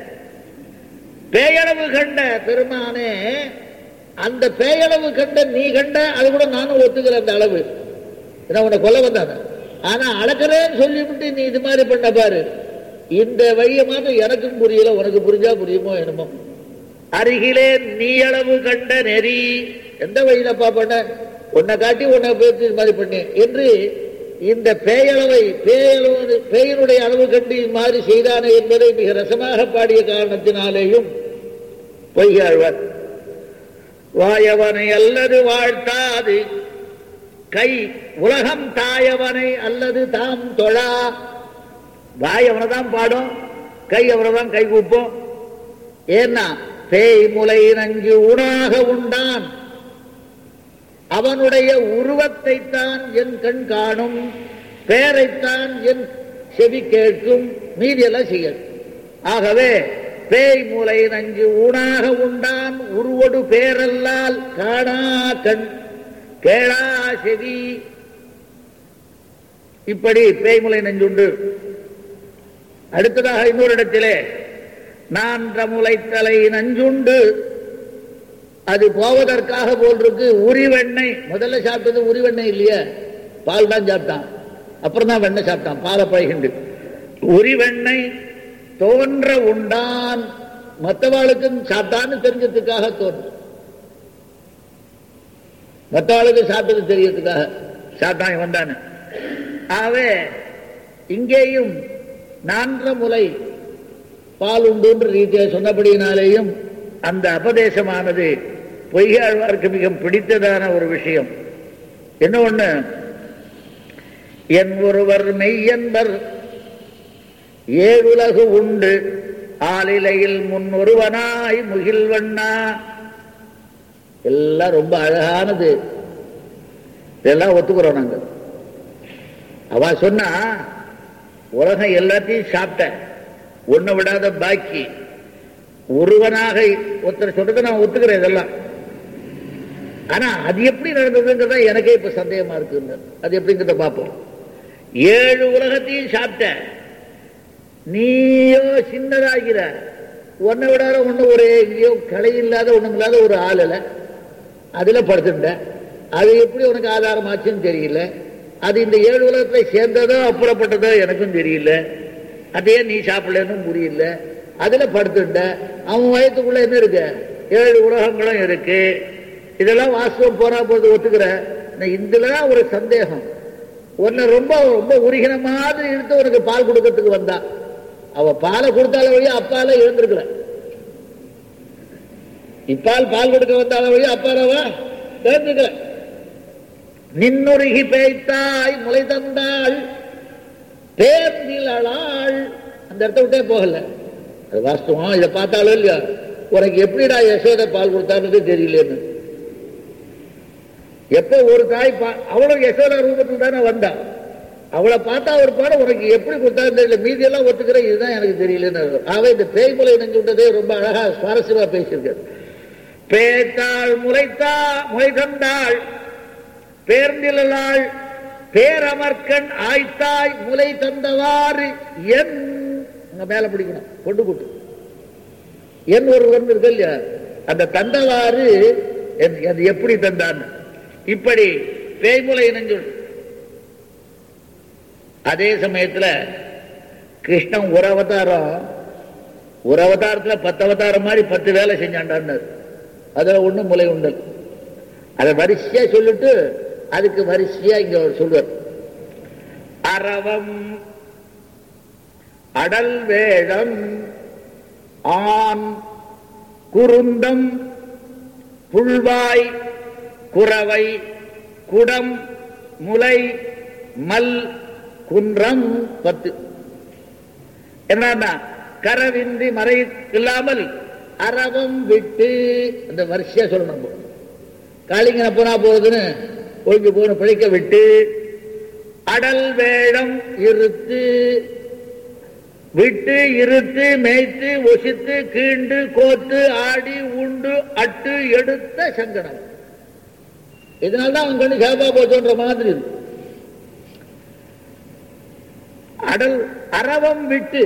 பேயளவு கண்ட பெருமானே, அந்த பேயளவு கண்ட நீ கண்ட அது கூட நானும் ஒத்துக்கிறேன். அந்த அளவு ஏன்னா உன்னை கொல்ல வந்தாங்க, ஆனா அளக்கிறேன்னு சொல்லிவிட்டு நீ இது மாதிரி பண்ண பாரு. இந்த வழியை மாத்திரம் எனக்கும் புரியல, உனக்கு புரிஞ்சா புரியுமோ என்னமோ. அருகிலே நீ அளவு கண்ட நெறி, எந்த வழியிலப்பா பண்ண, உன்னை காட்டி உன்னை பேசி இது மாதிரி பண்ணேன் என்று இந்த பேயளவை பேயளவு பேயினுடைய அளவு கண்டு இது மாதிரி செய்தானே என்பதை மிக ரசமாக பாடிய காரணத்தினாலேயும் பொய்யாழ்வார் வாயவனை அல்லது வாழ்த்தாது கை உலகம் தாயவனை அல்லது தாம் தொழா. வாய் அவனை தான் பாடும், கை அவனை தான் கை கூப்போம். ஏன்னா பேய் முலை நஞ்சு உணாக உண்டான், அவனுடைய உருவத்தை தான் என் கண் காணும், பேரைத்தான் என் செவி கேட்கும், மீதியெல்லாம் செய்ய. ஆகவே பேய் மூலை நஞ்சு ஊனாக உண்டான், உருவடு பேரல்லால் காணா கண் கேளா செவி. இப்படி பேய்முலை நஞ்சுண்டு. அடுத்ததாக இன்னொரு இடத்திலே நான்ற முளைத்தலை நஞ்சுண்டு, அது போவதற்காக போல் இருக்கு. உரிவெண்ணெய் முதல்ல சாப்பிட்டது உரிவெண்ணெய் இல்லையா, பால் தான் சாப்பிட்டான், அப்புறம் தான் வெண்ணெய் சாப்பிட்டான், பாலை பழகிண்டு. உரிவெண்ணெய் தோன்ற உண்டான், மற்றவாளுக்கும் சாப்பிட்டான்னு தெரிஞ்சதுக்காக தோன்று, மற்றவாளுக்கு சாப்பிட்டது தெரியறதுக்காக சாப்பிட்டான் வந்தான்னு. ஆகவே இங்கேயும் நான்ற முலை பால் உண்டு ரீதியாக சொன்னபடியினாலேயும் அந்த அபதேசமானது பொய்யாழ்வாருக்கு மிக பிடித்ததான ஒரு விஷயம். என்ன ஒண்ணு, என் ஒருவர் மெய்யன்பர் ஏழுலகு உண்டு ஆளிலையில் முன் ஒருவனாய் முகில்வண்ணா. எல்லாம் ரொம்ப அழகானது, இதெல்லாம் ஒத்துக்கிறோம் நாங்க. அவ சொன்னா உலகம் எல்லாத்தையும் சாப்பிட்ட, ஒண்ணு விடாத பாக்கி ஒருவனாக ஒருத்தர் சொல்றதை நான் ஒத்துக்கிறேன் இதெல்லாம். ஆனா அது எப்படி நடந்ததுங்கிறத எனக்கே இப்ப சந்தேகமா இருக்கு. அது எப்படிங்கிறத பார்ப்போம். ஏழு உலகத்தையும் சாப்பிட்ட நீயோ சின்னதாகிற, ஒன்னை விடாத ஒண்ணு ஒரு எங்கேயோ களை இல்லாத ஒண்ணும் இல்லாத ஒரு ஆளுல அதுல படுத்துட்ட. அது எப்படி உனக்கு ஆதாரமாச்சுன்னு தெரியல. அது இந்த ஏழு உலகத்துல சேர்ந்ததோ அப்புறப்பட்டதோ எனக்கும் தெரியல. அதையே நீ சாப்பிடலன்னு புரியல. அதுல படுத்துட்ட, அவன் வயத்துக்குள்ள என்ன இருக்கு, ஏழு உலகங்களும் இருக்கு. இதெல்லாம் வாஸ்தவம் போறா போது ஒத்துக்கிற. இதுலதான் ஒரு சந்தேகம். உன்னை ரொம்ப ரொம்ப உருகின மாதிரி எடுத்து உனக்கு பால் கொடுக்கறதுக்கு வந்தா, அவ பாலை கொடுத்தால வழியா அப்பால எழுந்திருக்கல. இப்பால் பால் கொடுக்க வந்தால வழியா அப்பாலவா எழுந்திருக்கல. நின்னுருகி பேய்த்தாய் முளை தந்தாள் பேர்ந்திலாள், அந்த இடத்த விட்டே போகல. அது வாஸ்தவம். இதை பார்த்தாலும் இல்லையா, உனக்கு எப்படிடா யசோதை பால் கொடுத்தான்னு தெரியலன்னு. எப்ப ஒரு தாய் அவளும் யசோதா ரூபத்தில் தானே வந்தா, அவளை பார்த்தா ஒரு பாடம் உனக்கு எப்படி கொடுத்தான்னு தெரியல. மீதி எல்லாம் ஒத்துக்கிறேன், இதுதான் எனக்கு தெரியலன்னு. ஆகவே இந்த பேய் முளை நெஞ்சு விட்டதே ரொம்ப அழகா சுவாரஸ்யமா பேசியிருக்காரு. பேத்தாள் முளைத்தா முளை தந்தாள் பேர்ந்திலாள் பேரமர்கண் ஆய்த்தாய் முளை தந்தவாறு என் மேல பிடிக்கணும், கொண்டு போட்டு என் ஒரு இருக்கு இல்லையா, அந்த தந்தவாறு அது எப்படி தந்தான். இப்படி பேய்முலை நெஞ்சு. அதே சமயத்துல கிருஷ்ணன் ஒரு அவதாரம், ஒரு அவதாரத்துல பத்து அவதாரம் மாதிரி பத்து வேலை செஞ்சாண்டான்னு. அதுல ஒண்ணு முலை உண்டல். அதை வரிசையா சொல்லிட்டு அதுக்கு வரிசையா இங்க சொல்வார். அரவம், அடல் வேடம், ஆண், குருந்தம், புல்வாய், குறவை, குடம், முலை, மல், குன்றம் பத்து. என்னன்னா கரவின்றி மறை இல்லாமல் அரவம் விட்டு அந்த வரிசையா சொல்லணும். காளிங்கன போனா போகுதுன்னு ஒழுங்கு போன பிழைக்க விட்டு, அடல் வேடம் இருத்து, விட்டு இருத்து மேய்த்து ஒசித்து கீண்டு கோத்து ஆடி உண்டு அட்டு எடுத்த சங்கடம். இதனால்தான் அவன் கண்ணு சேவா போச்சோன்ற மாதிரி. அடல் அரவம் விட்டு,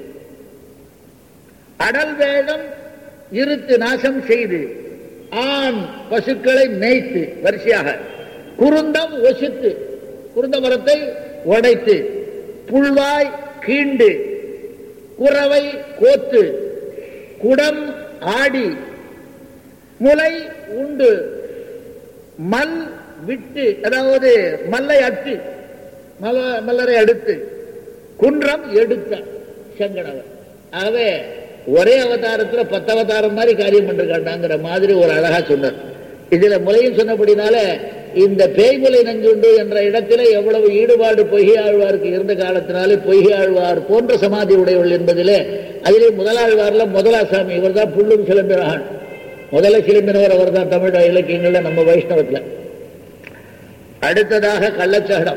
அடல் வேடம் இருத்து நாசம் செய்து, ஆண் பசுக்களை மேய்த்து வரிசையாக, குருந்தம் ஒசித்து குருந்த மரத்தை உடைத்து, புல்வாய் கீண்டு, குறவை கோத்து, குடம் ஆடி, முலை உண்டு, மல் விட்டு அதாவது மல்லை அட்டு மல்லரை அடுத்து, குன்றம் எடுத்த சங்கடவர். ஆகவே ஒரே அவதாரத்துல பத்து அவதாரம் மாதிரி காரியம் பண்ணிருக்காண்டாங்கிற மாதிரி ஒரு அழகா சொன்னார். இதுல முலையும் சொன்னபடினால இந்த பேய்முலை நஞ்சுண்டு என்ற இடத்துல எவ்வளவு ஈடுபாடு பொய்கை ஆழ்வாருக்கு இருந்த காலத்தினாலே பொய்கை ஆழ்வார் போன்ற சமாதி உடையவள் என்பதிலே அதிலே முதலாழ்வார்ல முதலாசாமி இவர் தான் புல்லும் சிலம்பிரகான். முதல்ல சிலம்பினவர் அவர் தான் தமிழ் இலக்கியங்கள்ல நம்ம வைஷ்ணவத்துல. அடுத்ததாக கள்ளச்சகடம்.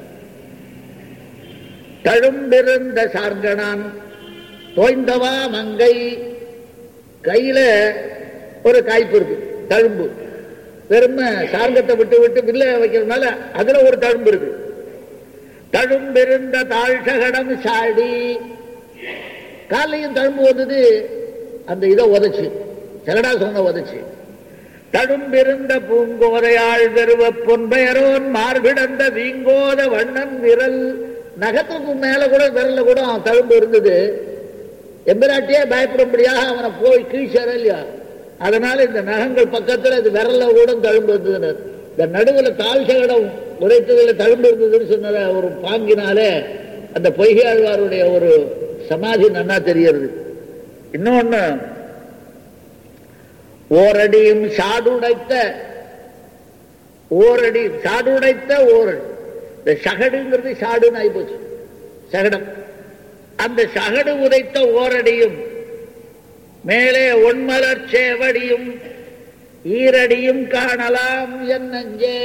தழும்பிருந்த சார்கனான் தோய்ந்தவா மங்கை. கையில ஒரு காய்ப்பு இருக்கு, தழும்பு. பெருமை சார்கத்தை விட்டு விட்டு வில்ல வைக்கிறதுனால அதுல ஒரு தழும்பு இருக்கு. தழும்பிருந்த தாழ்சகடம் சாடி. காலையும் தழும்பு வந்தது, அந்த இதை உதச்சு சகடா சொன்ன உதச்சு. தழும்பிருந்த பூங்கோதையாள் வெறுவ பொன்பெயரோன் மார்பிடந்த வீங்கோத வண்ணன் விரல். நகத்துக்கு மேல கூட விரல்ல கூட அவன் தழும்பு இருந்தது. எம்பிராட்டியே பயப்படும்படியாக அவனை போய் கீழ்ச்சேர இல்லையா. அதனால இந்த நகங்கள் பக்கத்துல இது விரல்ல கூட தழும்பு இருந்தது. இந்த நடுவில் தாழ் சகடம் உரைத்ததுல தழும்பு இருந்ததுன்னு சொன்ன ஒரு பாங்கினாலே அந்த பொய்கை ஆழ்வாருடைய ஒரு சமாதி நன்னா தெரிகிறது. இன்னொன்னு, ஓரடியும் சாடுடைத்த ஓரடி சாடுடைத்த ஓரடி. இந்த சகடுங்கிறது சாடுன்னு ஆயிப்போச்சு, சகடம். அந்த சகடு உதைத்த ஓரடியும் மேலே ஒன்மலர் சேவடியும் ஈரடியும் காணலாம் என்னஞ்சே.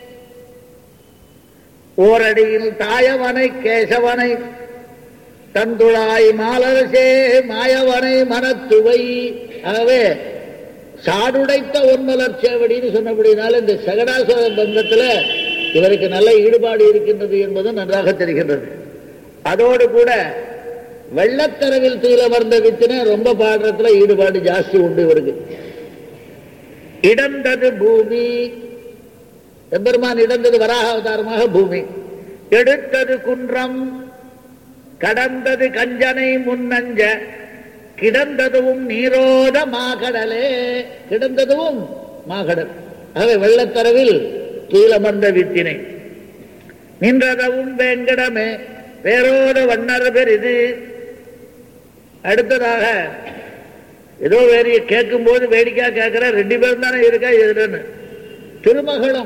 ஓரடியில் தாயவனை கேசவனை தந்துளாய் மாலரசே மாயவனை மனத்துவை. ஆகவே சாடுடைத்த ஒன்மலர் சேவடின்னு சொன்னபடினால இந்த சகடாசுர பந்தத்துல இவருக்கு நல்ல ஈடுபாடு இருக்கின்றது என்பது நன்றாக தெரிகின்றது. அதோடு கூட வெள்ளத்தரவில் தூளமர்ந்த வித்தின ரொம்ப பாடுறதுல ஈடுபாடு ஜாஸ்தி உண்டு இவருக்கு. இடந்தது பூமி. எம்பெருமான் இடந்தது வராக அவதாரமாக பூமி. எடுத்தது குன்றம். கடந்தது கஞ்சனை முன்னஞ்ச. கிடந்ததும் நீரோத மாகடலே. கிடந்ததும் மாகடல். ஆகவே வெள்ளத்தரவில் தூளமர்ந்த வித்தினை. நின்றதவும் வேங்கடமே வேரோத வண்ணர் பெரிது. அடுத்ததாக ஏதோ வேற கேட்கும் போது வேடிக்கை கேட்கிற ரெண்டு பேரும் தானே இருக்கா எதுன்னு. திருமகளும்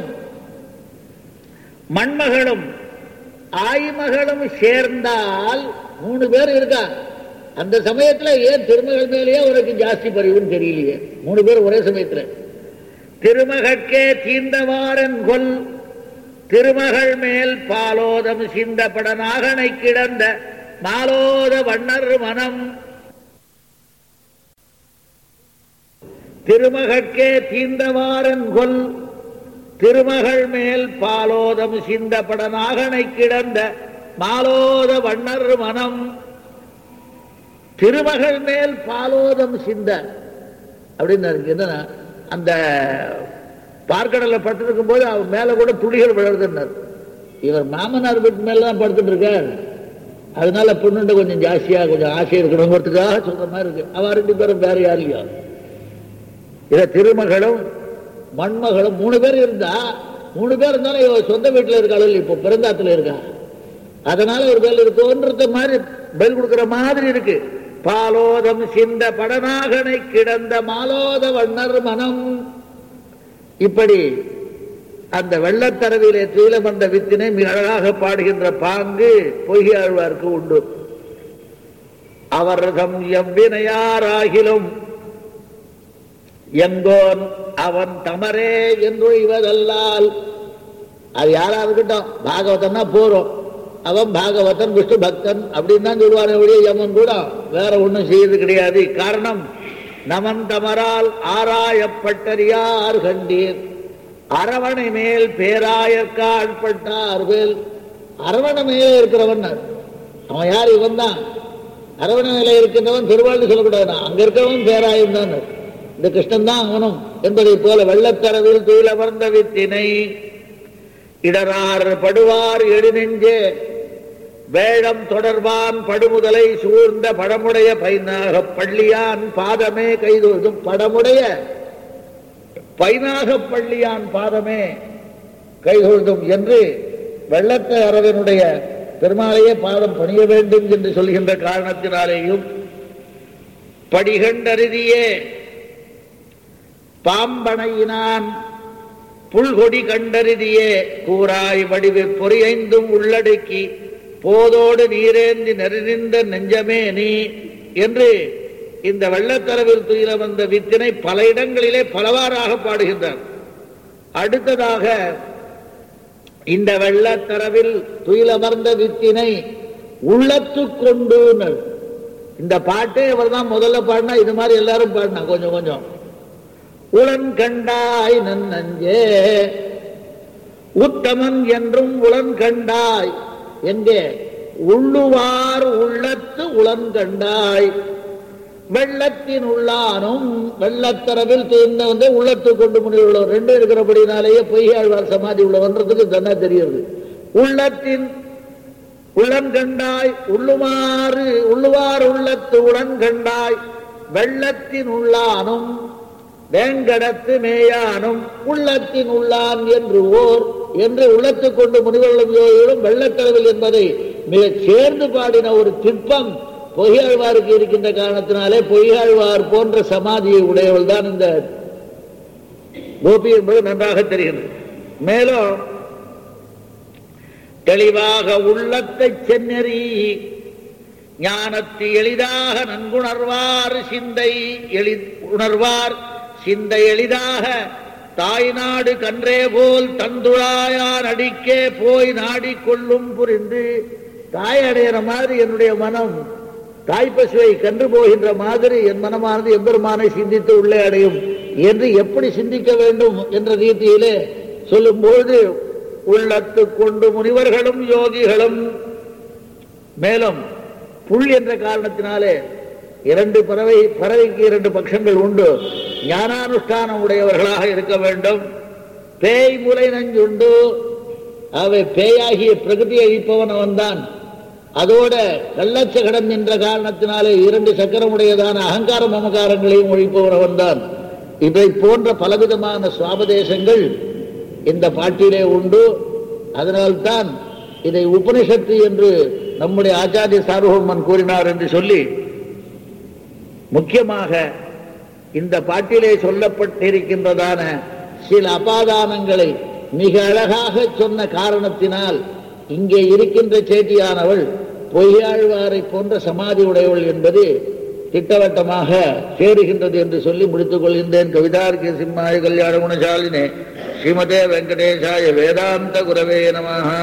மண்மகளும் ஆய்மகளும் சேர்ந்தால் மூணு பேர் இருக்கா. அந்த சமயத்துல ஏன் திருமகள் மேலேயே உனக்கு ஜாஸ்தி பரிவுன்னு தெரியலையே. மூணு பேர் ஒரே சமயத்துல. திருமகற்கே தீண்டவாரன் கொல். திருமகள் மேல் பாலோதம் சிந்தப்பட நாகனை கிடந்த மாலோத வண்ணர் மனம். திருமகற்கே தீண்டவாரன் கொல். திருமகள் மேல் பாலோதம் சிந்தப்பட நாகனை கிடந்த மாலோத வண்ணர் மனம். திருமகள் மேல் பாலோதம் சிந்த அப்படின்னு என்ன, அந்த பார்க்கடல படுத்திருக்கும் போது அவர் மேல கூட துளிகள் விழுதுன்னார். இவர் மாமனார் வீட்டு மேலதான் படுத்துட்டு இருக்கார். அதனால பொண்ணுண்ட கொஞ்சம் ஜாஸ்தியா கொஞ்சம் ஆசை இருக்கணுங்கிறதுக்காக சொல்ற மாதிரி இருக்கு. அவ ரெண்டு பேரும் வேற யாரையா இத திருமகளும் மண்மகளும் மூணு பேர் இருந்தா மூணு பேர் இருந்தாலும் இவ சொந்த வீட்டுல இருக்காள், இப்போ பிறந்தாத்துல இருக்கா. அதனால ஒரு பேர் இருக்கோன்றது மாதிரி பதில் கொடுக்கிற மாதிரி இருக்கு. பாலோதம் சிந்த படநாகனை கிடந்த மாலோத வண்ணர் மனம். இப்படி அந்த வெள்ளத்தரவிலே துயிலம் வந்த வித்தினை மிக அழகாக பாடுகின்ற பாங்கு பொய்யாழ்வார்க்கு உண்டு. அவர்தம் எவ்வினையாராகிலும் எங்கோன் அவன் தமரே என்று இவதல்லால். அது யாரா இருக்கட்டும், பாகவதன்னா போறோம், அவன் பாகவதன் விஷ்ணு பக்தன் அப்படின்னு தான் சொல்லுவானே ஒழிய யமன் கூட வேற ஒண்ணும் செய்யறது கிடையாது. காரணம், நமன் தமரால் ஆராயப்பட்டறியார் கண்டீர் அரவணை மேல் பேராயற்கா ஆட்பட்டார் மேல். அரவணை மேலே இருக்கிறவன் அவன் யார்? இவன் தான். அரவணை மேலே இருக்கின்றவன் பெருவாழ்ந்து சொல்லக்கூடாது, அங்க இருக்கிறவன் பேராயம் தான். இந்த கிருஷ்ணன் தான் அவனும் என்பதை போல வெள்ளத்தரவில் துயிலமர்ந்த வித்தினை இடரார் படுவார் எடுநெஞ்சே வேழம் தொடர்பான் படுமுதலை சூழ்ந்த படமுடைய பைனாக பள்ளியான் பாதமே கைதொழுதும். படமுடைய பைனாக பள்ளியான் பாதமே கைதொழுதும் என்று வெள்ளத்த அரவனுடைய பெருமாளையே பாதம் பணிய வேண்டும் என்று சொல்கின்ற காரணத்தினாலேயும் படிகண்டறிதியே பாம்பனையினான் புல்கொடி கண்டறிதியே கூறாய் வடிவு பொறியைந்தும் உள்ளடக்கி போதோடு நீரேந்தி நெறிந்த நெஞ்சமே நீ என்று இந்த வெள்ளத்தரவில் துயில வந்த வித்தினை பல இடங்களிலே பலவாறாக பாடுகின்றார். அடுத்ததாக இந்த வெள்ளத்தரவில் துயிலமர்ந்த வித்தினை உள்ளத்து கொண்டு. இந்த பாட்டே அவர் தான் முதல்ல பாடினா, இது மாதிரி எல்லாரும் பாடினா கொஞ்சம் கொஞ்சம். உளன் கண்டாய் நன்னஞ்சே உத்தமன் என்றும் உளன் கண்டாய். எங்கே? உள்ளுவார் உள்ளத்து உளன் கண்டாய். வெள்ளத்தின் உள்ளானும் வெள்ளத்தரவில் தீர்ந்த வந்து உள்ளத்து கொண்டு முடிவுள்ளவர் ரெண்டு இருக்கிறபடினாலேயே பொய்யாழ்வார் சமாதி உள்ளவன்றதுக்கு தானே தெரியுது. உள்ளத்தின் உளன் கண்டாய் உள்ளுமாறு உள்ளுவார் உள்ளத்து உளன் கண்டாய் வெள்ளத்தின் உள்ளானும் வேங்கடத்து மேயானும் உள்ளத்தின் உள்ளான் என்று ஓர் என்று உள்ளத்து கொண்டு முனிவர்களும் யோகிகளும் வெள்ளத்தளவில் என்பதை மிக சேர்ந்து பாடின ஒரு திட்பம் பொய்யாழ்வாருக்கு இருக்கின்ற காரணத்தினாலே பொய்யாழ்வார் போன்ற சமாதியை உடையவள் தான் இந்த கோபி என்பது நன்றாக தெரிகிறது. மேலும் தெளிவாக உள்ளத்தை சென்னறி ஞானத்தை எளிதாக நன்குணர்வார் சிந்தை எளி உணர்வார் சிந்தை எளிதாக தாய் நாடு கன்றே போல் தந்துழாயார் அடிக்கே போய் நாடிக்கொள்ளும் புரிந்து. தாய் அடையிற மாதிரி என்னுடைய மனம் தாய்ப்பசுவை கன்று போகின்ற மாதிரி என் மனமானது எம்பெருமானை சிந்தித்து உள்ளே அடையும் என்று எப்படி சிந்திக்க வேண்டும் என்ற ரீதியிலே சொல்லும்போது உள்ளத்து கொண்டு முனிவர்களும் யோகிகளும். மேலும் புல் என்ற காரணத்தினாலே இரண்டு பறவை பறவைக்கு இரண்டு பட்சங்கள் உண்டு. ஞானானுஷ்டானம் உடையவர்களாக இருக்க வேண்டும். பேய் முலை நஞ்சுண்டு. அவை பேயாகிய பிரகதி அழிப்பவன் அவன்தான். அதோட கள்ளச்சகடம் என்ற காரணத்தினாலே இரண்டு சக்கரமுடையதான அகங்கார மமகாரங்களையும் ஒழிப்பவன் அவன்தான். இவை போன்ற பலவிதமான சுவாபதேசங்கள் இந்த பாட்டிலே உண்டு. அதனால்தான் இதை உபனிஷத்து என்று நம்முடைய ஆச்சாரிய சார்வபௌமன் கூறினார் என்று சொல்லி, முக்கியமாக இந்த பாட்டிலே சொல்லப்பட்டிருக்கின்றதான சில அபாதானங்களை மிக அழகாக சொன்ன காரணத்தினால் இங்கே இருக்கின்ற சேட்டியானவள் பொய்யாழ்வாரை போன்ற சமாதி உடையவள் என்பது திட்டவட்டமாக சேருகின்றது என்று சொல்லி முடித்துக் கொள்கின்றேன். கவிதார்க்கிய சிம்மாய கல்யாண குணசாலினே ஸ்ரீமதே வெங்கடேசாய வேதாந்த குரவே நமஹ.